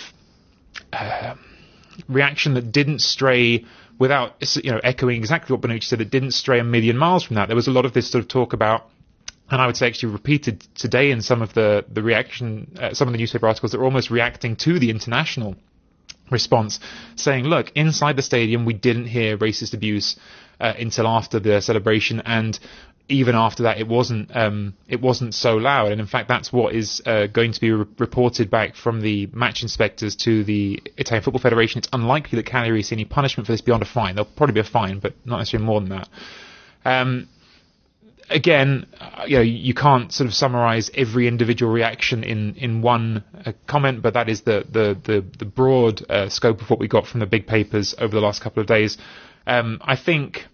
uh, reaction that didn't stray, without, you know, echoing exactly what Bonucci said, it didn't stray a million miles from that. There was a lot of this sort of talk about, and I would say actually repeated today in some of the, the reaction, uh, some of the newspaper articles that were almost reacting to the international response, saying, look, inside the stadium we didn't hear racist abuse uh, until after the celebration, and even after that it wasn't um, it wasn't so loud. And in fact, that's what is uh, going to be re- reported back from the match inspectors to the Italian Football Federation. It's unlikely that Cagliari see any punishment for this beyond a fine. There'll probably be a fine, but not necessarily more than that. Um, Again, you know, you can't sort of summarise every individual reaction in in one uh, comment, but that is the the the, the broad uh, scope of what we got from the big papers over the last couple of days. Um, I think,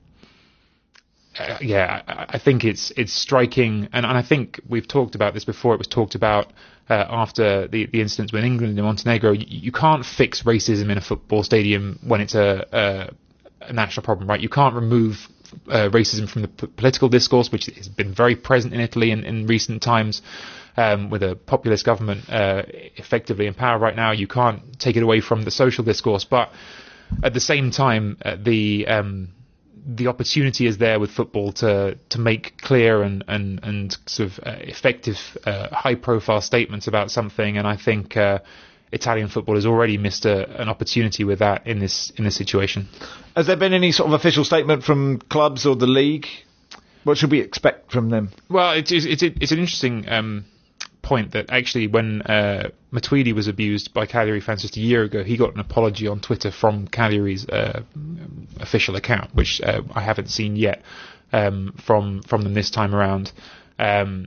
uh, yeah, I, I think it's it's striking, and, and I think we've talked about this before. It was talked about uh, after the the incidents with England and Montenegro. You, you can't fix racism in a football stadium when it's a, a, a national problem, right? You can't remove Uh, racism from the p- political discourse, which has been very present in Italy in, in recent times, um, with a populist government uh, effectively in power right now. You can't take it away from the social discourse, but at the same time, uh, the um, the opportunity is there with football to to make clear and and and sort of uh, effective, uh, high-profile statements about something, and I think Uh, Italian football has already missed a, an opportunity with that in this in this situation. Has there been any sort of official statement from clubs or the league? What should we expect from them? Well, it's it's, it's an interesting um, point that actually when uh, Matuidi was abused by Cagliari fans just a year ago, he got an apology on Twitter from Cagliari's uh, official account, which uh, I haven't seen yet um, from from them this time around. Um,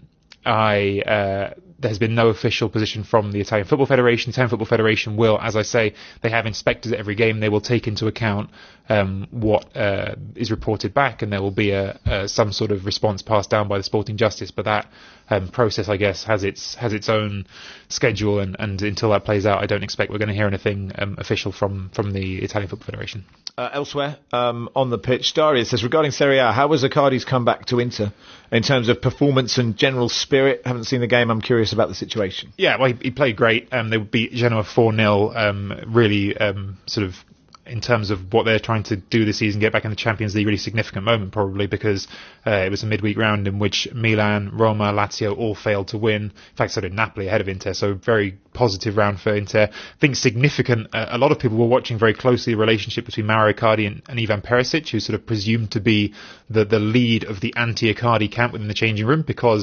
I uh, there's been no official position from the Italian Football Federation. The Italian Football Federation will, as I say, they have inspectors at every game. They will take into account um, what uh, is reported back, and there will be a, a some sort of response passed down by the Sporting Justice. But that um, process, I guess, has its has its own schedule, and, and until that plays out, I don't expect we're going to hear anything um, official from from the Italian Football Federation. Uh, elsewhere um, on the pitch, Daria says, regarding Serie A, how was Icardi's comeback to Inter in terms of performance and general spirit? Haven't seen the game. I'm curious about the situation. Yeah, well, he, he played great. Um, they beat Genoa four nil. Um, really, um, sort of, in terms of what they're trying to do this season, get back in the Champions League, really significant moment probably, because uh, it was a midweek round in which Milan, Roma, Lazio all failed to win. In fact, so did Napoli ahead of Inter, so very positive round for Inter. I think significant, uh, a lot of people were watching very closely the relationship between Mauro Icardi and, and Ivan Perisic, who's sort of presumed to be the, the lead of the anti-Icardi camp within the changing room, because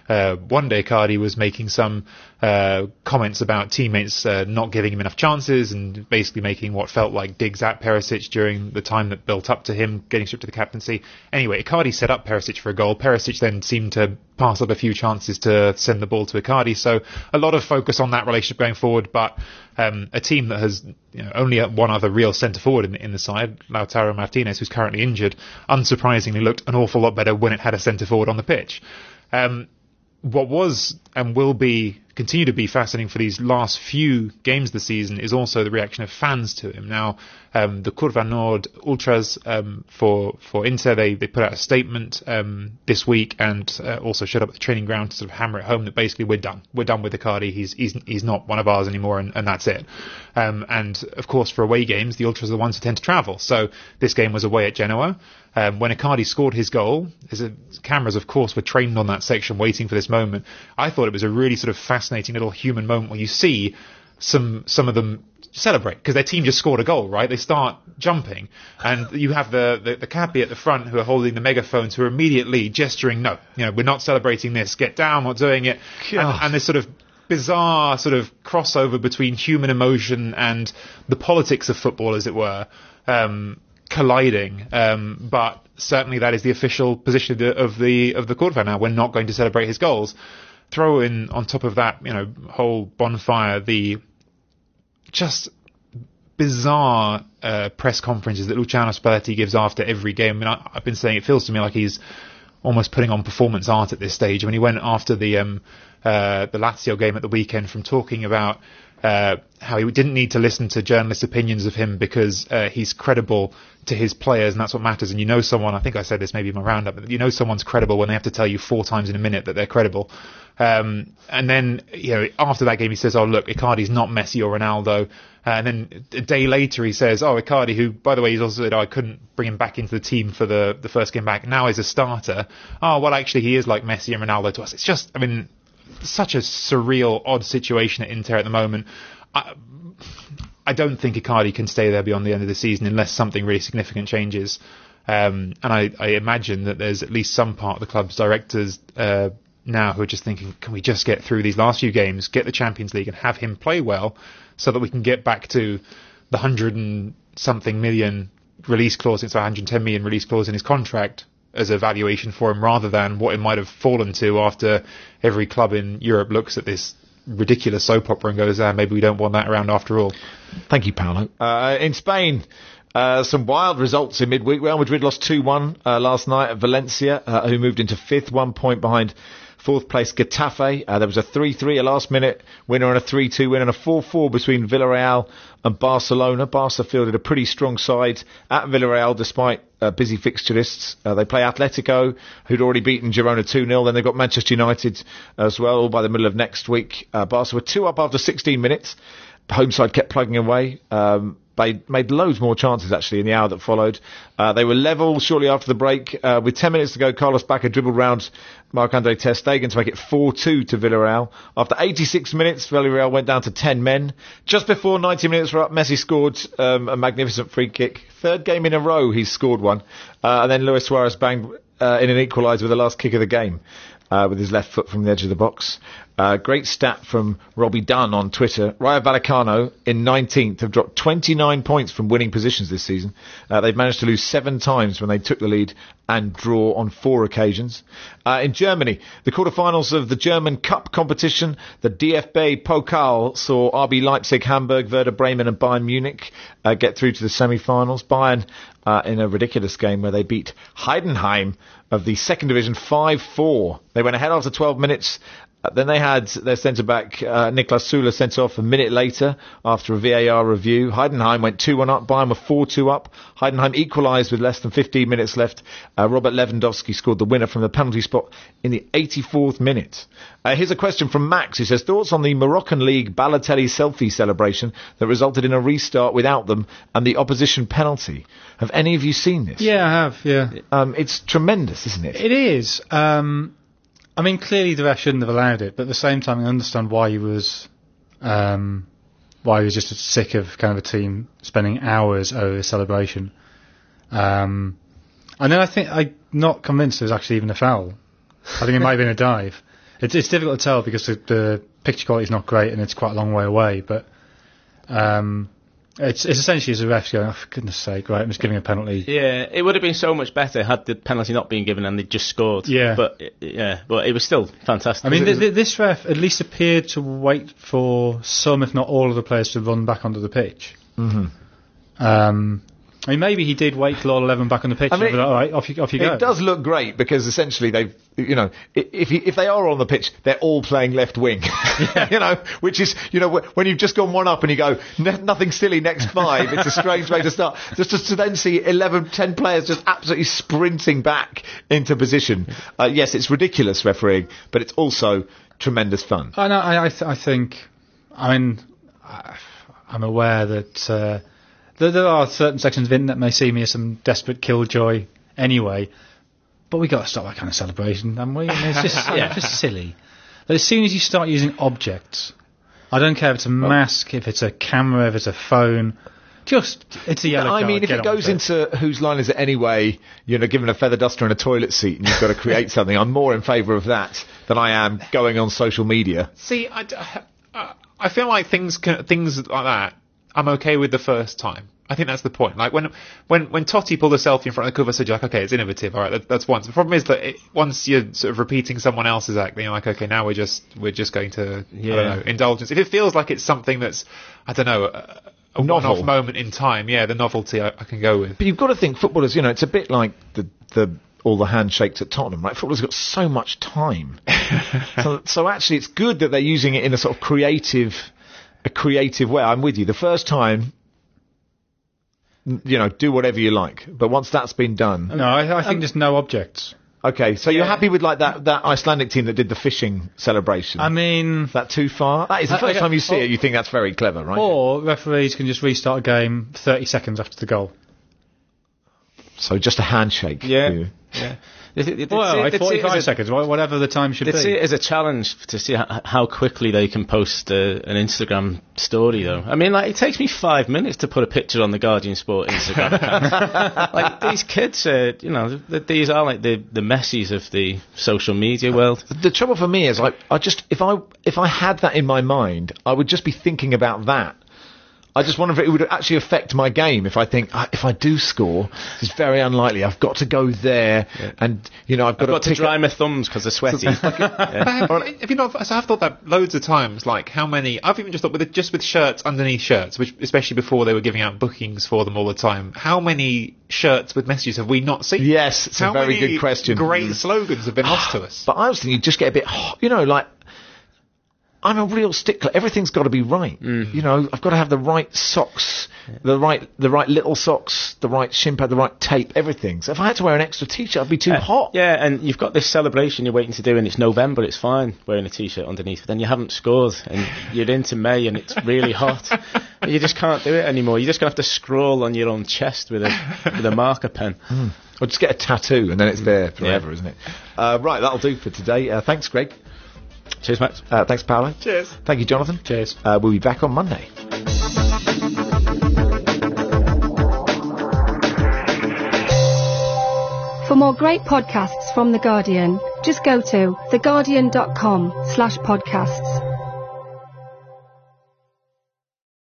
uh, one day Icardi was making some uh, comments about teammates uh, not giving him enough chances and basically making what felt like digs at Perisic during the time that built up to him getting stripped to the captaincy. Anyway, Icardi set up Perisic for a goal. Perisic then seemed to pass up a few chances to send the ball to Icardi. So a lot of focus on that relationship going forward, but um, a team that has you know, only one other real centre-forward in, in the side, Lautaro Martinez, who's currently injured, unsurprisingly looked an awful lot better when it had a centre-forward on the pitch. Um, what was and will be continue to be fascinating for these last few games of the season is also the reaction of fans to him. Now, um, the Curva Nord Ultras um, for for Inter, they, they put out a statement um, this week and uh, also showed up at the training ground to sort of hammer it home that basically we're done. We're done with Icardi. He's he's he's not one of ours anymore, and, and that's it. Um, and of course, for away games, the Ultras are the ones who tend to travel. So this game was away at Genoa. Um, when Icardi scored his goal, his uh, cameras, of course, were trained on that section waiting for this moment. I thought it was a really sort of fascinating little human moment where you see some some of them celebrate because their team just scored a goal, right? They start jumping, and you have the, the, the capi at the front who are holding the megaphones who are immediately gesturing, no, you know, we're not celebrating this, get down, we're not doing it. And, and this sort of bizarre sort of crossover between human emotion and the politics of football, as it were, um, colliding, um, but certainly that is the official position of the of the, of the Curva now. We're not going to celebrate his goals. Throw in on top of that, you know, whole bonfire, the just bizarre uh, press conferences that Luciano Spalletti gives after every game. I mean, I, I've been saying it feels to me like he's almost putting on performance art at this stage. I mean, he went after the um, uh, the Lazio game at the weekend from talking about Uh, how he didn't need to listen to journalists' opinions of him because uh, he's credible to his players, and that's what matters. And you know someone, I think I said this maybe in my roundup, but you know someone's credible when they have to tell you four times in a minute that they're credible. Um, and then, you know, after that game he says, oh look, Icardi's not Messi or Ronaldo. Uh, and then a day later he says, oh, Icardi, who, by the way, he's also said, oh, I couldn't bring him back into the team for the, the first game back, now he's a starter. Oh, well, actually he is like Messi and Ronaldo to us. It's just, I mean, such a surreal, odd situation at Inter at the moment. I, I don't think Icardi can stay there beyond the end of the season unless something really significant changes. Um, and I, I imagine that there's at least some part of the club's directors uh, now who are just thinking, can we just get through these last few games, get the Champions League and have him play well so that we can get back to the hundred and something million release clause, it's one hundred ten million release clause in his contract as a valuation for him rather than what it might have fallen to after every club in Europe looks at this ridiculous soap opera and goes, ah, maybe we don't want that around after all. Thank you, Paolo. Uh, in Spain, uh, some wild results in midweek. Real Madrid lost two one uh, last night at Valencia, uh, who moved into fifth, one point behind fourth place Getafe. Uh, there was a three three, a last minute winner and a three two win and a four four between Villarreal and Barcelona. Barca fielded a pretty strong side at Villarreal despite uh, busy fixture lists. Uh, they play Atletico, who'd already beaten Girona two nil. Then they've got Manchester United as well, all by the middle of next week. Uh, Barca were two up after sixteen minutes. The home side kept plugging away. Um, They made loads more chances, actually, in the hour that followed. Uh, they were level shortly after the break. Uh, with ten minutes to go, Carlos Bacca dribbled round Marc-Andre ter Stegen to make it four two to Villarreal. After eighty-six minutes, Villarreal went down to ten men. Just before ninety minutes were up, Messi scored um, a magnificent free kick. Third game in a row he's scored one. Uh, and then Luis Suarez banged uh, in an equaliser with the last kick of the game. Uh, with his left foot from the edge of the box. Uh, great stat from Robbie Dunn on Twitter. Rayo Vallecano in nineteenth have dropped twenty-nine points from winning positions this season. Uh, they've managed to lose seven times when they took the lead and draw on four occasions. Uh, in Germany, the quarterfinals of the German Cup competition, the D F B Pokal, saw R B Leipzig, Hamburg, Werder Bremen and Bayern Munich uh, get through to the semi-finals. Bayern uh, in a ridiculous game where they beat Heidenheim of the second division five four. They went ahead after twelve minutes. Uh, then they had their centre-back, uh, Niklas Süle, sent off a minute later after a V A R review. Heidenheim went two one up. Bayern were four two up. Heidenheim equalised with less than fifteen minutes left. Uh, Robert Lewandowski scored the winner from the penalty spot in the eighty-fourth minute. Uh, here's a question from Max. He says, thoughts on the Moroccan League Balotelli selfie celebration that resulted in a restart without them and the opposition penalty. Have any of you seen this? Yeah, I have, yeah. Um, it's tremendous, isn't it? It is. Um, I mean, clearly the ref shouldn't have allowed it, but at the same time I understand why he was um, why he was just sick of kind of a team spending hours over the celebration. Um, and then I think I'm not convinced it was actually even a foul. I think it might have been a dive. It's, it's difficult to tell because the, the picture quality is not great and it's quite a long way away. But um, it's, it's essentially as a ref going, oh, for goodness sake, right, I'm just giving a penalty. Yeah, it would have been so much better had the penalty not been given and they just scored. Yeah. But, yeah, but it was still fantastic. I mean, th- th- this ref at least appeared to wait for some, if not all, of the players to run back onto the pitch. Mm-hmm. Um, I mean, maybe he did wait till all eleven back on the pitch. I mean, and be like, all right, off you, off you go. It does look great because essentially they've, you know, i- if he, if they are on the pitch, they're all playing left wing. You know, which is, you know, wh- when you've just gone one up and you go, "N- nothing silly, next five, it's a strange way to start. Just, just to then see eleven, ten players just absolutely sprinting back into position. Uh, yes, it's ridiculous refereeing, but it's also tremendous fun. I know. I I, th- I think. I mean, I, I'm aware that uh, there, there are certain sections of it that may see me as some desperate killjoy anyway, but we got to stop that kind of celebration, haven't we? I mean, it's just, yeah, just silly. But as soon as you start using objects, I don't care if it's a mask, if it's a camera, if it's a phone. Just, it's a yellow card. I mean, if get it on goes with into whose line is it anyway, you know, given a feather duster and a toilet seat and you've got to create something, I'm more in favour of that than I am going on social media. See, I, d- uh, I feel like things can, things like that, I'm okay with the first time. I think that's the point. Like when when when Totti pulled a selfie in front of the cover, so you're like, okay, it's innovative. All right, that, that's once. The problem is that it, once you're sort of repeating someone else's act, then you're like, okay, now we're just we're just going to Yeah. I don't know, indulgence. If it feels like it's something that's I don't know a, a Novel. one-off moment in time, yeah, the novelty I, I can go with. But you've got to think footballers, you know, it's a bit like the the all the handshakes at Tottenham, right? Footballers got so much time. so, so actually it's good that they're using it in a sort of creative a creative way. I'm with you. The first time, you know, do whatever you like. But once that's been done... No, I, I think there's no objects. Okay, so you're happy with like that, that Icelandic team that did the fishing celebration? I mean... Is that too far? That is the I- first I- time you see or- it, you think that's very clever, right? Or referees can just restart a game thirty seconds after the goal. So just a handshake. Yeah. for you. Yeah. They, they, they, Well, they, like they see it forty-five as a- seconds, wha- whatever the time should They see be. it as a challenge to see how, how quickly they can post uh, an Instagram story, though. I mean, like, it takes me five minutes to put a picture on the Guardian Sport Instagram account. Like, these kids, uh, you know, th- these are like the, the Messis of the social media world. The trouble for me is, like, I just if I if I had that in my mind, I would just be thinking about that. I just wonder if it would actually affect my game. If I think uh, if I do score, it's very unlikely. I've got to go there, Yeah. and you know I've got, I've got to pick dry up- my thumbs because they're sweaty. Yeah. Have, have you not? So I've thought that loads of times. Like how many? I've even just thought with it, just with shirts underneath shirts, which especially before they were giving out bookings for them all the time. How many shirts with messages have we not seen? Yes, it's how a very many good question. Great Mm. slogans have been lost to us. But I was thinking, you just get a bit hot, you know, like. I'm a real stickler. Everything's got to be right. Mm. You know, I've got to have the right socks, the right, the right little socks, the right shin pad, the right tape, everything. So if I had to wear an extra t-shirt, I'd be too Uh, hot. Yeah, and you've got this celebration you're waiting to do, and it's November, it's fine wearing a t-shirt underneath, but then you haven't scored, and you're into May, and it's really hot. You just can't do it anymore. You're just going to have to scroll on your own chest with a with a marker pen. Or just get a tattoo, and then it's there forever, Yeah. isn't it? Uh, right, that'll do for today. Uh, thanks, Greg. Cheers, Max. Uh, thanks, Paolo. Cheers. Thank you, Jonathan. Cheers. Uh, we'll be back on Monday. For more great podcasts from The Guardian, just go to theguardian.com slash podcasts.